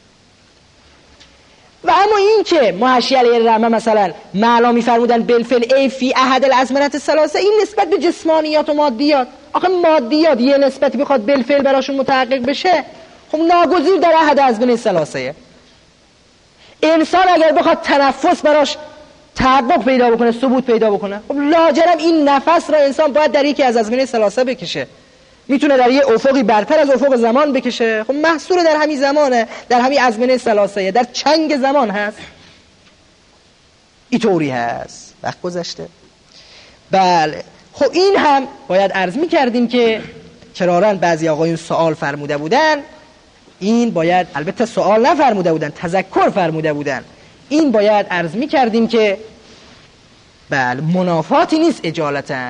و اما این که محشی علیه الرحمه مثلا معنا میفرمودن بالفعل ای فی احد الازمنه الثلاثه، این نسبت به جسمانیات و مادیات. آخه مادیات یه نسبتی بخواد بالفعل براشون متحقق بشه، خب ناگزیر در احد از بین ثلاثه. انسان اگر بخواد تنفس براش تحقق پیدا بکنه، ثبوت پیدا بکنه، خب لاجرم این نفس را انسان باید در یکی از ازمنه ثلاثه بکشه. میتونه در یه افقی برتر از افق زمان بکشه، خب محصور در همین زمانه، در همین ازمنه ثلاثه، در چنگ زمان هست. اینطوری هست. وقت گذشته. بله. خب این هم باید عرض میکردیم که کرارن بعضی آقایون سوال فرموده بودن، این باید، البته سوال نفرموده بودن، تذکر فرموده بودن، این باید عرض میکردیم که بله منافاتی نیست اجالتا.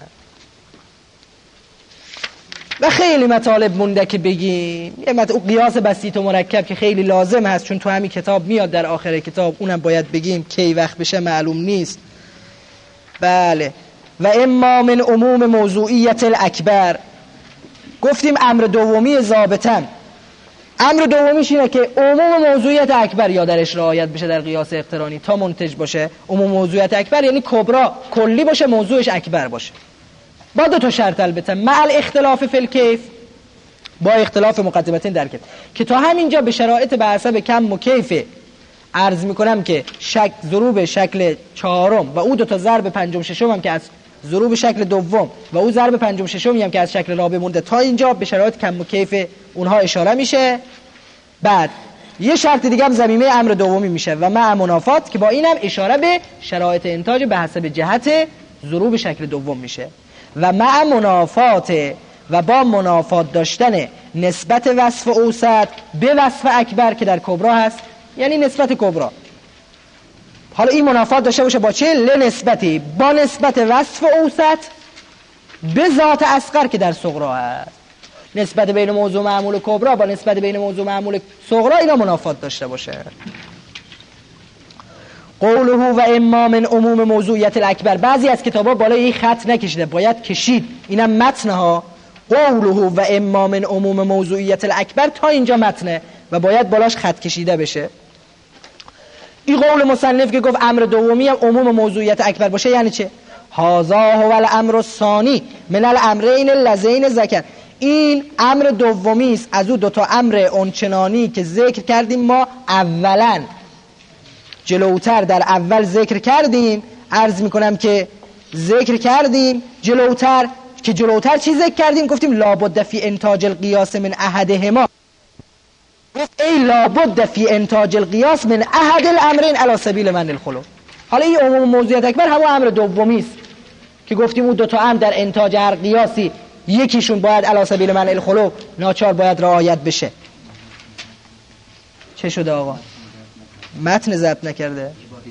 و خیلی مطالب مونده که بگیم، یه مطالب قیاس بسیط و مرکب که خیلی لازم هست چون تو همین کتاب میاد در آخر کتاب، اونم باید بگیم، کی وقت بشه معلوم نیست. بله. و اما من عموم موضوعیت الاکبر، گفتیم امر دومی ضابطن، امر دومیش اینه که عموم موضوعیت اکبر یا درش رعایت بشه در قیاس اقترانی تا منتج باشه. عموم موضوعیت اکبر یعنی کبرا کلی باشه، موضوعش اکبر باشه، با دو تا شرط البته، مع الاختلاف فی الکیف، با اختلاف مقدمتین در کیف، که تا همینجا به شرایط به حسب کم و کیف عرض میکنم که شک ضروب شکل چهارم و او دو تا ضرب پنجم ششم هم که از ضروب شکل دوم و او ضرب پنجم ششم هم که از شکل رابع مونده، تا اینجا به شرایط کم و کیف اونها اشاره میشه. بعد یه شرط دیگه هم ضمیمه امر دومی میشه و مع منافات که با اینم اشاره به شرایط انتاج به حسب جهت ضروب شکل دوم میشه و مع منافات و با منافات داشتن نسبت وصف اوسط به وصف اکبر که در کبرا هست، یعنی نسبت کبرا. حالا این منافات داشته باشه با چه؟ لنسبتی، با نسبت وصف اوسط به ذات اصغر که در صغرا هست. نسبت بین موضوع معمول کبرا با نسبت بین موضوع معمول صغرا اینا منافات داشته باشه. قوله و اما من عموم موضوعیت الاکبر، بعضی از کتابا بالای این خط نکشیده، باید کشید، اینم متنها. قوله و اما من عموم موضوعیت الاکبر تا اینجا متنه و باید بالاش خط کشیده بشه. این قول مصنف که گفت امر دومی هم عموم موضوعیت اکبر باشه یعنی چه؟ هذا هو الامر الثانی من الامرین اللذین ذکر، این امر دومی است از او دو تا امر اونچنانی که ذکر کردیم. ما اولا جلوتر در اول ذکر کردیم، عرض میکنم که ذکر کردیم جلوتر که جلوتر چی ذکر کردیم؟ گفتیم لابد فی انتاج القیاس من احدهما، گفت ای لابد فی انتاج القیاس من احد الامرین علی سبیل من الخلو. حالا این عموم موضوعیت اکبر همون امر دومی است که گفتیم اون دو تا امر در انتاج هر قیاسی یکیشون باید علی سبیل من الخلو ناچار باید رعایت بشه. چه شده آقا؟ متن ضبط نکرده؟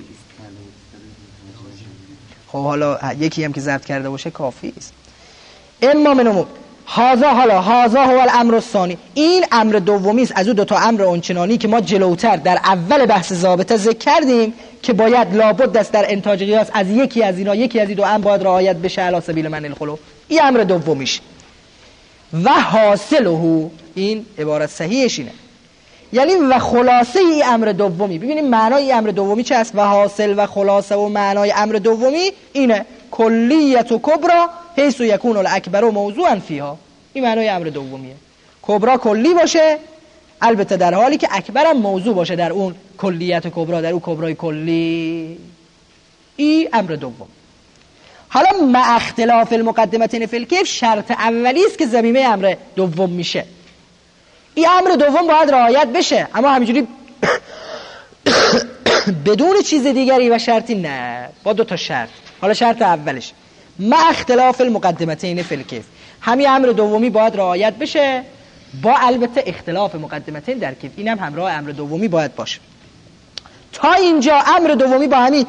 خب حالا یکی هم که ضبط کرده باشه کافی است. اما من عموم هازا، حالا هازا هو الامر الثانی، این امر دومی است از اون دو تا امر اونچنانی که ما جلوتر در اول بحث ضابطه ذکر کردیم که باید لابد است در انتاج قیاس از یکی از اینا یکی از این دو امر باید رعایت بشه علی سبیل من الخلو. این امر دومیش. و حاصله، این عبارت صحیحش اینه، یعنی و خلاصه ای امر دومی. ببینیم معنای این امر دومی چه است؟ و حاصل و خلاصه و معنای امر دومی اینه کلیت و کبرا حیث یکون الاکبر و موضوعا فیها. این معنای امر دومیه، کبرا کلی باشه البته در حالی که اکبرم موضوع باشه در اون کلیت کبرا، در اون کبرای کلی. این امر دوم. حالا مع اختلاف المقدمتین فی الکیف شرط اولی است که ضمیمه امر دوم میشه. این امر دوم باید رعایت بشه، اما همینجوری بدون چیز دیگری و شرطی نه، با دو تا شرط. حالا شرط اولش مع اختلاف المقدمتین فی الکیف، همین امر دومی باید رعایت بشه با البته اختلاف مقدمتین در کیف، اینم هم همراه امر دومی باید باشه. تا اینجا امر دومی با همین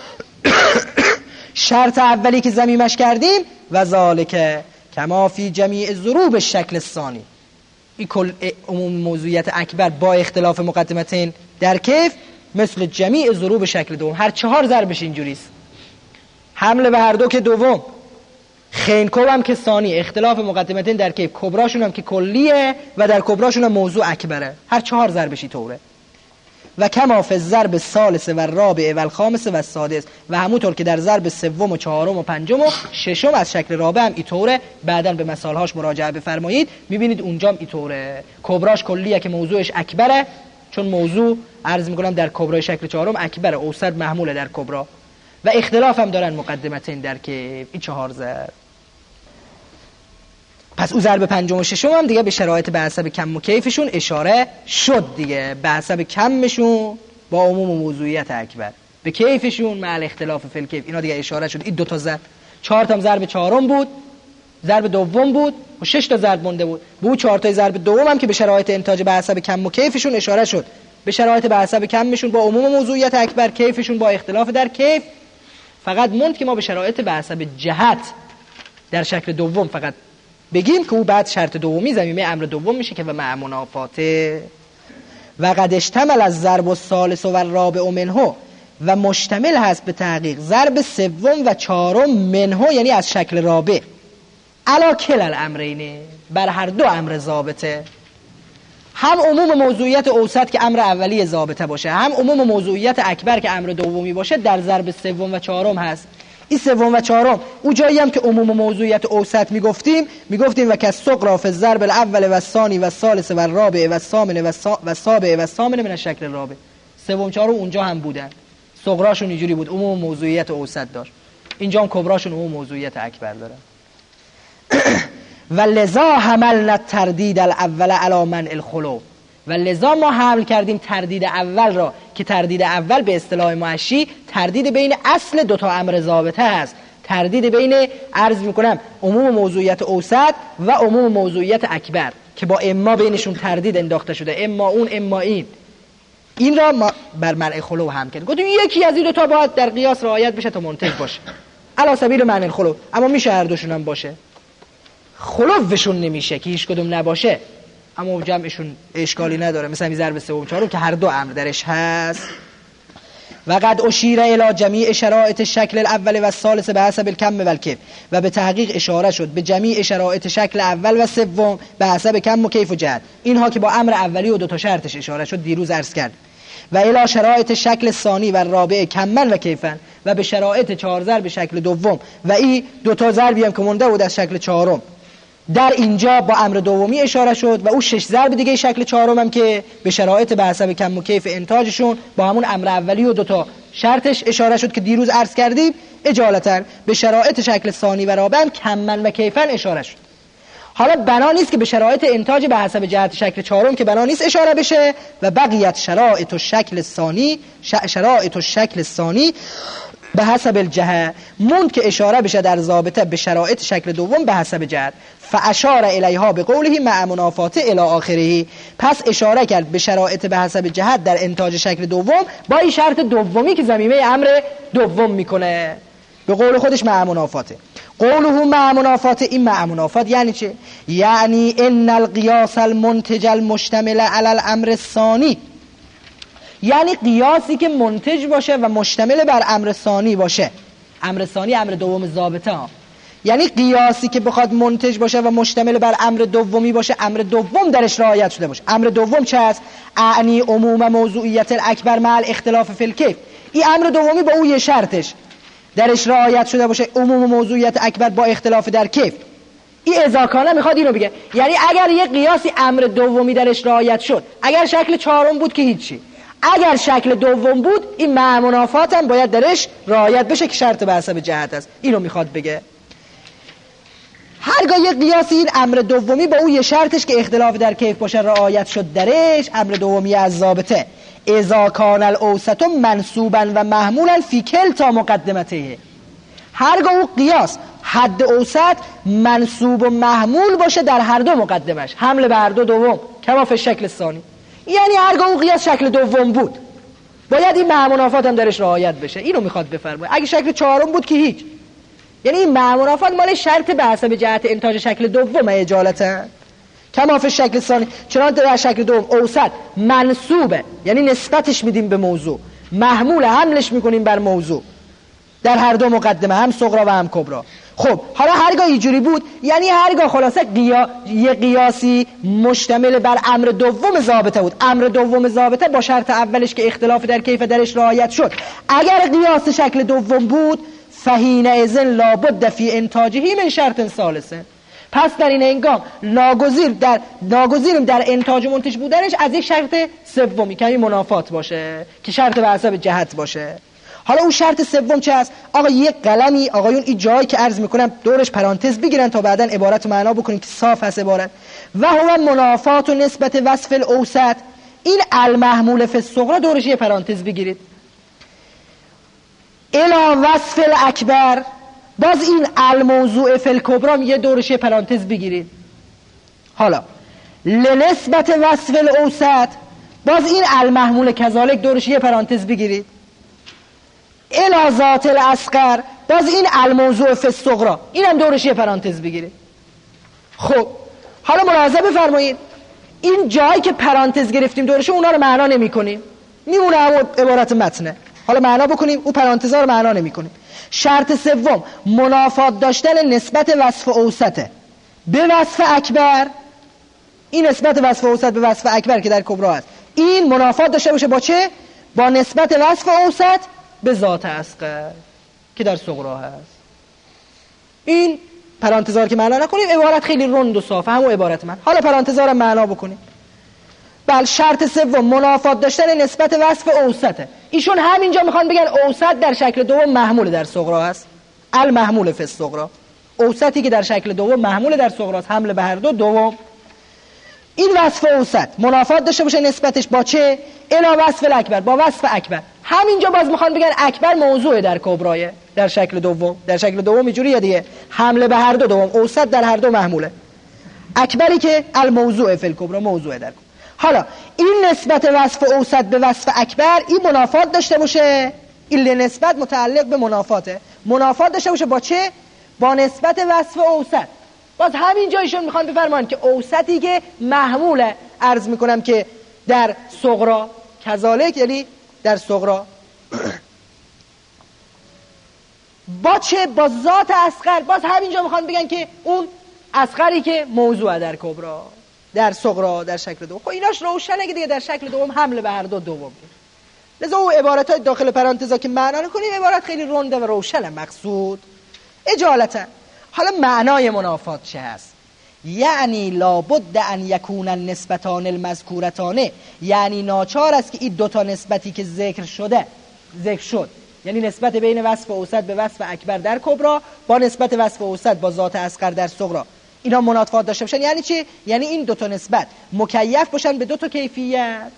شرط اولی که ضمیمش کردیم و ذالک کما فی جمیع ضروب شکل ثانی، این کل عموم موضوعیت اکبر با اختلاف مقدمتین در کیف مثل جمیع ضروب شکل دوم، هر چهار ضربش اینجوریست. حمله به هر دو که دوم، خینکوب هم که ثانی، اختلاف مقدمتین در کیف، کبراشون هم که کلیه و در کبراشون هم موضوع اکبره، هر چهار ضربشی طوره. و کما فی الضرب الثالث و الرابع و الخامس و السادس، و همونطور که در ضرب سوم و چهارم و پنجم و ششم از شکل رابع هم اینطوره. بعداً به مثالهاش مراجعه بفرمایید، میبینید اونجا هم اینطوره. کبراش کلیه که موضوعش اکبره، چون موضوع عرض میکنم در کبرای شکل چهارم اکبره، اوسط محموله در کبرا، و اختلاف هم دارن مقدمتین در که این چهار ضرب. پس او ضرب پنجم و ششم هم دیگه به شرایط به حسب کم و کیفشون اشاره شد دیگه، به حسب کمشون با عموم موضوعیت اکبر، به کیفشون مع اختلاف فی الکیف، اینا دیگه اشاره شد. این دو تا ضرب، چهار تا ضرب چهارم بود، ضرب دوم بود و شش تا ضرب مونده بود. بو چهار تا ضرب دوم هم که به شرایط انتاج به حسب کم و کیفشون اشاره شد، به شرایط به حسب کمشون با عموم موضوعیت اکبر، کیفشون با اختلاف در کیف. فقط موند که ما به شرایط به حسب جهت در شکل دوم فقط بگیم که او بعد شرط دومی ضمیمه امر دوم میشه که و مع منافاته. و قد اشتمل از ضرب الثالث و الرابع منه، و مشتمل هست به تحقیق ضرب سوم و چهارم منه، یعنی از شکل رابع، علی کل الامرین، بر هر دو امر ضابطه، هم عموم موضوعیت اوسط که امر اولی ضابطه باشه، هم عموم موضوعیت اکبر که امر دومی باشه، در ضرب سوم و چهارم هست. این سوم و چهارم اون جایی هم که عموم موضوعیت اوسط میگفتیم میگفتیم و کالسقرا فی الضرب الاول و الثانی و الثالث و الرابع و الثامن و السابع و الثامن من الشکل الرابع. سوم چهارم اونجا هم بودن، صغراشون اینجوری بود، عموم موضوعیت اوسط داشت. اینجا هم کبراشون عموم موضوعیت اکبر داره. و لذا حملنا التردید الاول علی منع الخلو، و لذا ما حمل کردیم تردید اول را که تردید اول به اصطلاح معشی تردید بین اصل دوتا امر ضابطه هست، تردید بین عرض میکنم عموم موضوعیت اوسط و عموم موضوعیت اکبر که با اما بینشون تردید انداخته شده، اما اون اما این. این را ما بر منع خلو هم کردیم، گفتیم یکی از این دو تا باید در قیاس رعایت بشه تا منتج باشه علی سبیل منع خلو، اما میشه هر دوشون هم باشه، خلوشون نمیشه که هیچ کدوم نباشه، اما جمعشون اشکالی نداره، مثلا این ضرب سوم چهارم که هر دو امر درش هست. و قد اشیر الی جمیع شرایط شکل الاول و الثالث به حسب الکم و الکیف، و به تحقیق اشاره شد به جمیع شرایط شکل اول و سوم به حسب کم و کیف و جهت، اینها که با امر اولی و دو تا شرطش اشاره شد دیروز عرض کرد. و الی شرایط شکل ثانی و رابع کمن و کیفن، و به شرایط چهار ضرب شکل دوم و این دو تا ضربی هم که مونده بود از شکل چهارم در اینجا با امر دومی اشاره شد، و اون شش ضرب دیگه شکل چهارم هم که به شرایط به حسب کم و کیف انتاجشون با همون امر اولی و دوتا شرطش اشاره شد که دیروز عرض کردیم. اجالتا به شرایط شکل ثانی و رابع هم کمن و کیفن اشاره شد. حالا بنا نیست که به شرایط انتاج به حسب جهت شکل چهارم که بنا نیست اشاره بشه، و بقیت شرایط و شکل ثانی شرایط و شکل ثانی به حسب الجهه، موند که اشاره بشه در ضابطه به شرایط شکل دوم به حسب جهت. فاشار الیها به قوله مع منافات الی آخره، پس اشاره کرد به شرایط به حسب جهت در انتاج شکل دوم با این شرط دومی که ضمیمه امر دوم میکنه، به قول خودش مع منافاته. قوله مع منافات، این مع منافات یعنی چه؟ یعنی ان القیاس المنتج المشتمل علی الامر الثانی، یعنی قیاسی که منتج باشه و مشتمل بر امر ثانی باشه. امر ثانی امر دوم ضابطه ها، یعنی قیاسی که بخواد منتج باشه و مشتمل بر امر دومی باشه، امر دوم درش رعایت شده باشه. امر دوم چه است؟ اعنی عموم موضوعیت الاکبر مع الاختلاف فی الکیف، این امر دومی با اون یه شرطش درش رعایت شده باشه، عموم موضوعیت اکبر با اختلاف در کیف. این اذاکانه میخواد اینو بگه، یعنی اگر یه قیاسی امر دومی درش رعایت شد، اگر شکل چهارم بود که هیچی، اگر شکل دوم بود این مع منافات هم باید درش رعایت بشه که شرط به حسب جهت است. اینو میخواد بگه. هرگاه یک قیاسی این امر دومی با اون یه شرطش که اختلاف در کیف باشه رعایت شد درش، امر دومی از ضابطه، اذا کان الاوسط منصوبا و محمولا فی کلتا مقدمته، هرگاه اون قیاس حد اوسط منصوب و محمول باشه در هر دو مقدمش، حمل به هر دو دوم کما فی شکل ثانی، یعنی هرگاه اون قیاس شکل دوم بود باید این مع منافات هم درش رعایت بشه. اینو میخواد بفرمایه. اگه شکل چهارم بود که هیچ، یعنی این مع منافات مال شرط به حسب جهت انتاج شکل دوم اجالتا کما فی شکل ثانی، چنانکه در شکل دوم اوسط منصوبه، یعنی نسبتش میدیم به موضوع، محمول حملش میکنیم بر موضوع در هر دو مقدمه، هم صغرا و هم کبرا. خب حالا هرگاه اینجوری بود، یعنی هرگاه خلاصه قیا... یه قیاسی مشتمل بر امر دوم ضابطه بود، امر دوم ضابطه با شرط اولش که اختلاف در کیف درش رعایت شد، اگر قیاس شکل دوم بود فحین اذن لابد فی انتاجه من شرط ثالثه، پس در این هنگام ناگزیر در ناگزیریم در انتاج منتج بودنش از یک شرط سومی که این منافات باشه که شرط به حسب جهت باشه. حالا اون شرط سوم چه است؟ آقا یک قلمی آقایون این جایی که عرض میکنم دورش پرانتز بگیرن تا بعدن عبارت معنا بکنیم که صاف هست عبارت. و هو منافات و نسبت وصف الاوسط، این المحمول فی الصغرا دورش یه پرانتز بگیرید. الی وصف الاکبر، باز این الموضوع فی الکبرا یه دورش یه پرانتز بگیرید. حالا لنسبت وصف الاوسط، باز این المحمول کذالک دورش یه پرانتز بگیرید. الی ذات الاصغر، باز این الموضوع فی الصغرا، اینم دورش یه پرانتز بگیرید. خب حالا ملاحظه بفرمایید، این جایی که پرانتز گرفتیم دورش اونا رو معنا نمی‌کنیم، میمونه همون عبارت متنه. حالا معنا بکنیم اون پرانتزا رو معنا نمی‌کنیم. شرط سوم منافات داشتن نسبت وصف اوسطه به وصف اکبر، این نسبت وصف اوسط به وصف اکبر که در کبرا هست، این منافات داشته باشه با چه؟ با نسبت وصف اوسط به ذات اصغر که در صغرا هست. این پرانتزا رو که معنا نکنیم، عبارت خیلی رند و صافه، همون عبارت من. حالا پرانتزا رو معنا بکنیم. بل شرط سوم منافات داشتن نسبت وصف اوسطه. ایشون همینجا میخوان بگن اوسط در شکل دوم محمول در صغرا هست، المحمول فی الصغرا، اوسطی که در شکل دوم محمول در صغرا است، حمل به هر دو دوم. این وصف اوسط منافات داشته باشه نسبتش با چه؟ الی وصف الاکبر، با وصف اکبر. همینجا باز میخوان بگن اکبر موضوع در کبرای در شکل دوم. در شکل دوم اینجوریه دیگه، حمله به هر دو دوم، اوسط در هر دو محموله. اکبری که الموضوع فی الکبرا، موضوع در کبرا. حالا این نسبت وصف اوسط به وصف اکبر این منافات داشته باشه، این نسبت متعلق به منافاته، منافات داشته باشه با چه؟ با نسبت وصف اوسط. باز همینجا ایشون میخوان بفرمایند که اوسطی که محموله، عرض میکنم که در صغرا کذالک، یعنی در صغرا با چه؟ با ذات اصغر. باز همینجا میخوان بگن که اون اصغری که موضوع در کبرا، در صغرا در شکل دوم. خب ایناش روشنه که دیگه در شکل دوم حمله به هر دو دوم. لذا او عبارت های داخل پرانتزا که معنا نکنیم عبارت خیلی رنده و روشنه مقصود اجالتا. حالا معنای منافات چه هست؟ یعنی لابد ان یکون النسبتان المذکورتان، یعنی ناچار است که این دوتا نسبتی که ذکر شده ذکر شد، یعنی نسبت بین وصف اوسط به وصف اکبر در کبرا با نسبت وصف اوسط با ذات اصغر در صغرا، اینا منافات داشته باشن. یعنی چی؟ یعنی این دوتا نسبت مکیف باشن به دوتا کیفیت،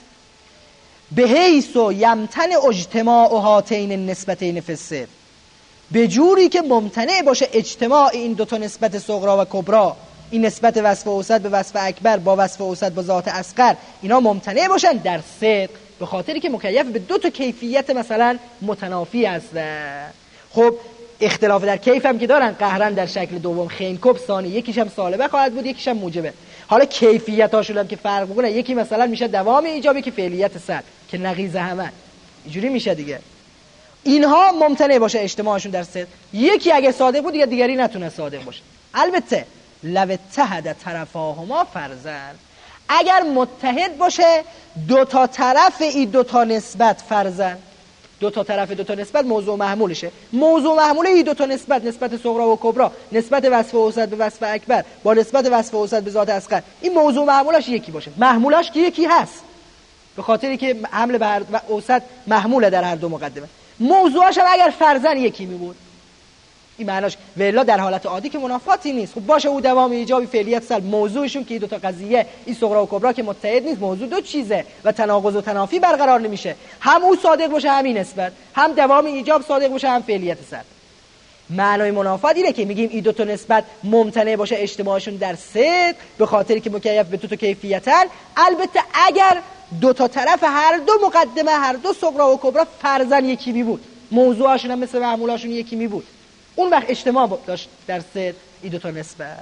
به حیث یمتنع اجتماع هاتین النسبتین فی الصدق، به جوری که ممتنع باشه اجتماع این دوتا نسبت صغرا و کبرا، این نسبت وصف اوسط به وصف اکبر با وصف اوسط با ذات اصغر، اینا ممتنع باشن در صدق، به خاطری که مکیف به دو تا کیفیت مثلا متنافی هستن. خب اختلاف در کیف هم که دارن، قهرن در شکل دوم خین کب ثانی، یکیش هم سالبه خواهد بود، یکیش هم موجبه. حالا کیفیت هاشون هم که فرق بکنه، یکی مثلا میشه دوام ایجابی که فعلیت صد که نقیض همه، اینجوری میشه دیگه. اینها ممتنع باشه اجتماعشون در صدق. یکی اگه صادق بود یا دیگری نتونه صادق باشه. البته لو اتحد طرفاهما فرضاً، اگر متحد باشه دو تا طرف این دو تا نسبت، فرضاً دو تا طرف دو تا نسبت موضوع محمولشه، موضوع محمول این دو تا نسبت، نسبت صغرا و کبرا، نسبت وصف اوسط به وصف اکبر با نسبت وصف اوسط به ذات اصغر، این موضوع محمولش یکی باشه. محمولش که یکی هست به خاطری که حمل به هر و اوسط محموله در هر دو مقدمه. موضوعش هم اگر فرضاً یکی می بود، این معناش و الا در حالت عادی که منافاتی نیست. خب باشه او دوام ایجابی فعلیت سلب، موضوعشون که این دو تا قضیه این صغرا و کبرا که متحد نیست، موضوع دو چیزه و تناقض و تنافی برقرار نمیشه، هم او صادق باشه همین نسبت، هم دوام ایجاب صادق باشه هم فعلیت سلب. معنای منافات اینه که میگیم این دو تا نسبت ممتنع باشه اجتماعشون در صدق، به خاطری که مکیف به دو تا کیفیتن. البته اگر دو تا طرف هر دو مقدمه، هر دو صغرا و کبرا فرضاً یکی می بود، موضوعشون هم مثل معمولاشون یکی می بود، اون وقت اجتماع داشت در صدق این دو تا نسبت.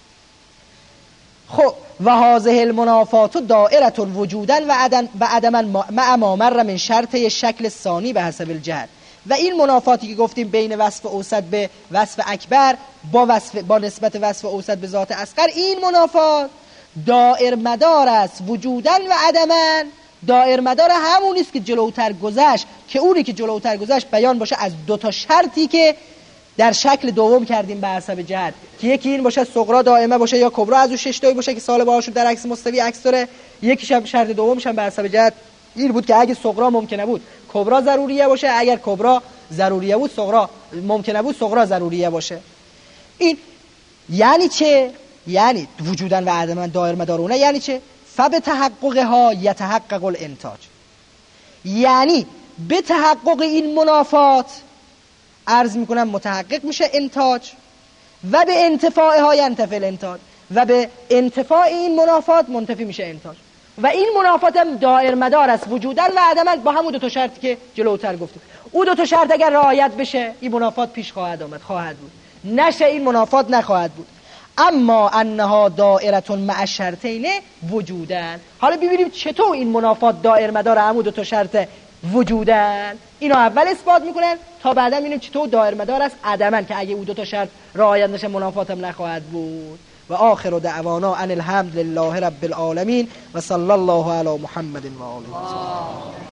خب و هذه المنافات دائره وجودا و عدم و عدما مع ما مر من شرط شکل ثانی به حسب الجهت. و این منافاتی که گفتیم بین وصف اوسط به وصف اکبر با وصف با نسبت وصف اوسط به ذات اصغر، این منافات دائر مدار است وجودا و عدما، دائر مدار همونی است که جلوتر گذشت، که اونی که جلوتر گذشت بیان باشه از دو تا شرطی که در شکل دوم کردیم به حسب جهت، که یکی این باشه صغرا دائمه باشه یا کبرا از اون شش تایی باشه که سال باهاشون در عکس مستوی عکس داره. یکی شب شرط دومش هم به حسب جهت این بود که اگه صغرا ممکنه بود کبرا ضروریه باشه، اگر کبرا ضروریه بود صغرا ممکنه بود صغرا ضروریه باشه. این یعنی چه؟ یعنی وجودن و عدمن دائر مدارونه. یعنی چه؟ فب تحققها یتحقق الانتاج، یعنی به تحقق این منافات عرض میکنم متحقق میشه انتاج، و به انتفاعها ینتفی الانتاج، و به انتفاع این منافات منتفی میشه انتاج. و این منافات هم دائر مدار است وجودن و عدمن، با همون دو تا شرطی که جلوتر گفتیم. او دو تا شرط اگر رعایت بشه این منافات پیش خواهد آمد، خواهد بود، نشه این منافات نخواهد بود. اما انها دائره مع شرطین وجودن. حالا ببینیم چطور این منافات دائر مدار همون دو تا شرط وجودن، اینو اول اثبات میکنن تا بعدا ببینیم چطور دائر مدار است عدمن، که اگه اون دو تا شرط رعایت نشه منافات هم نخواهد بود. و آخر دعوانا ان الحمد لله رب العالمین و صلی الله علی محمد و آله.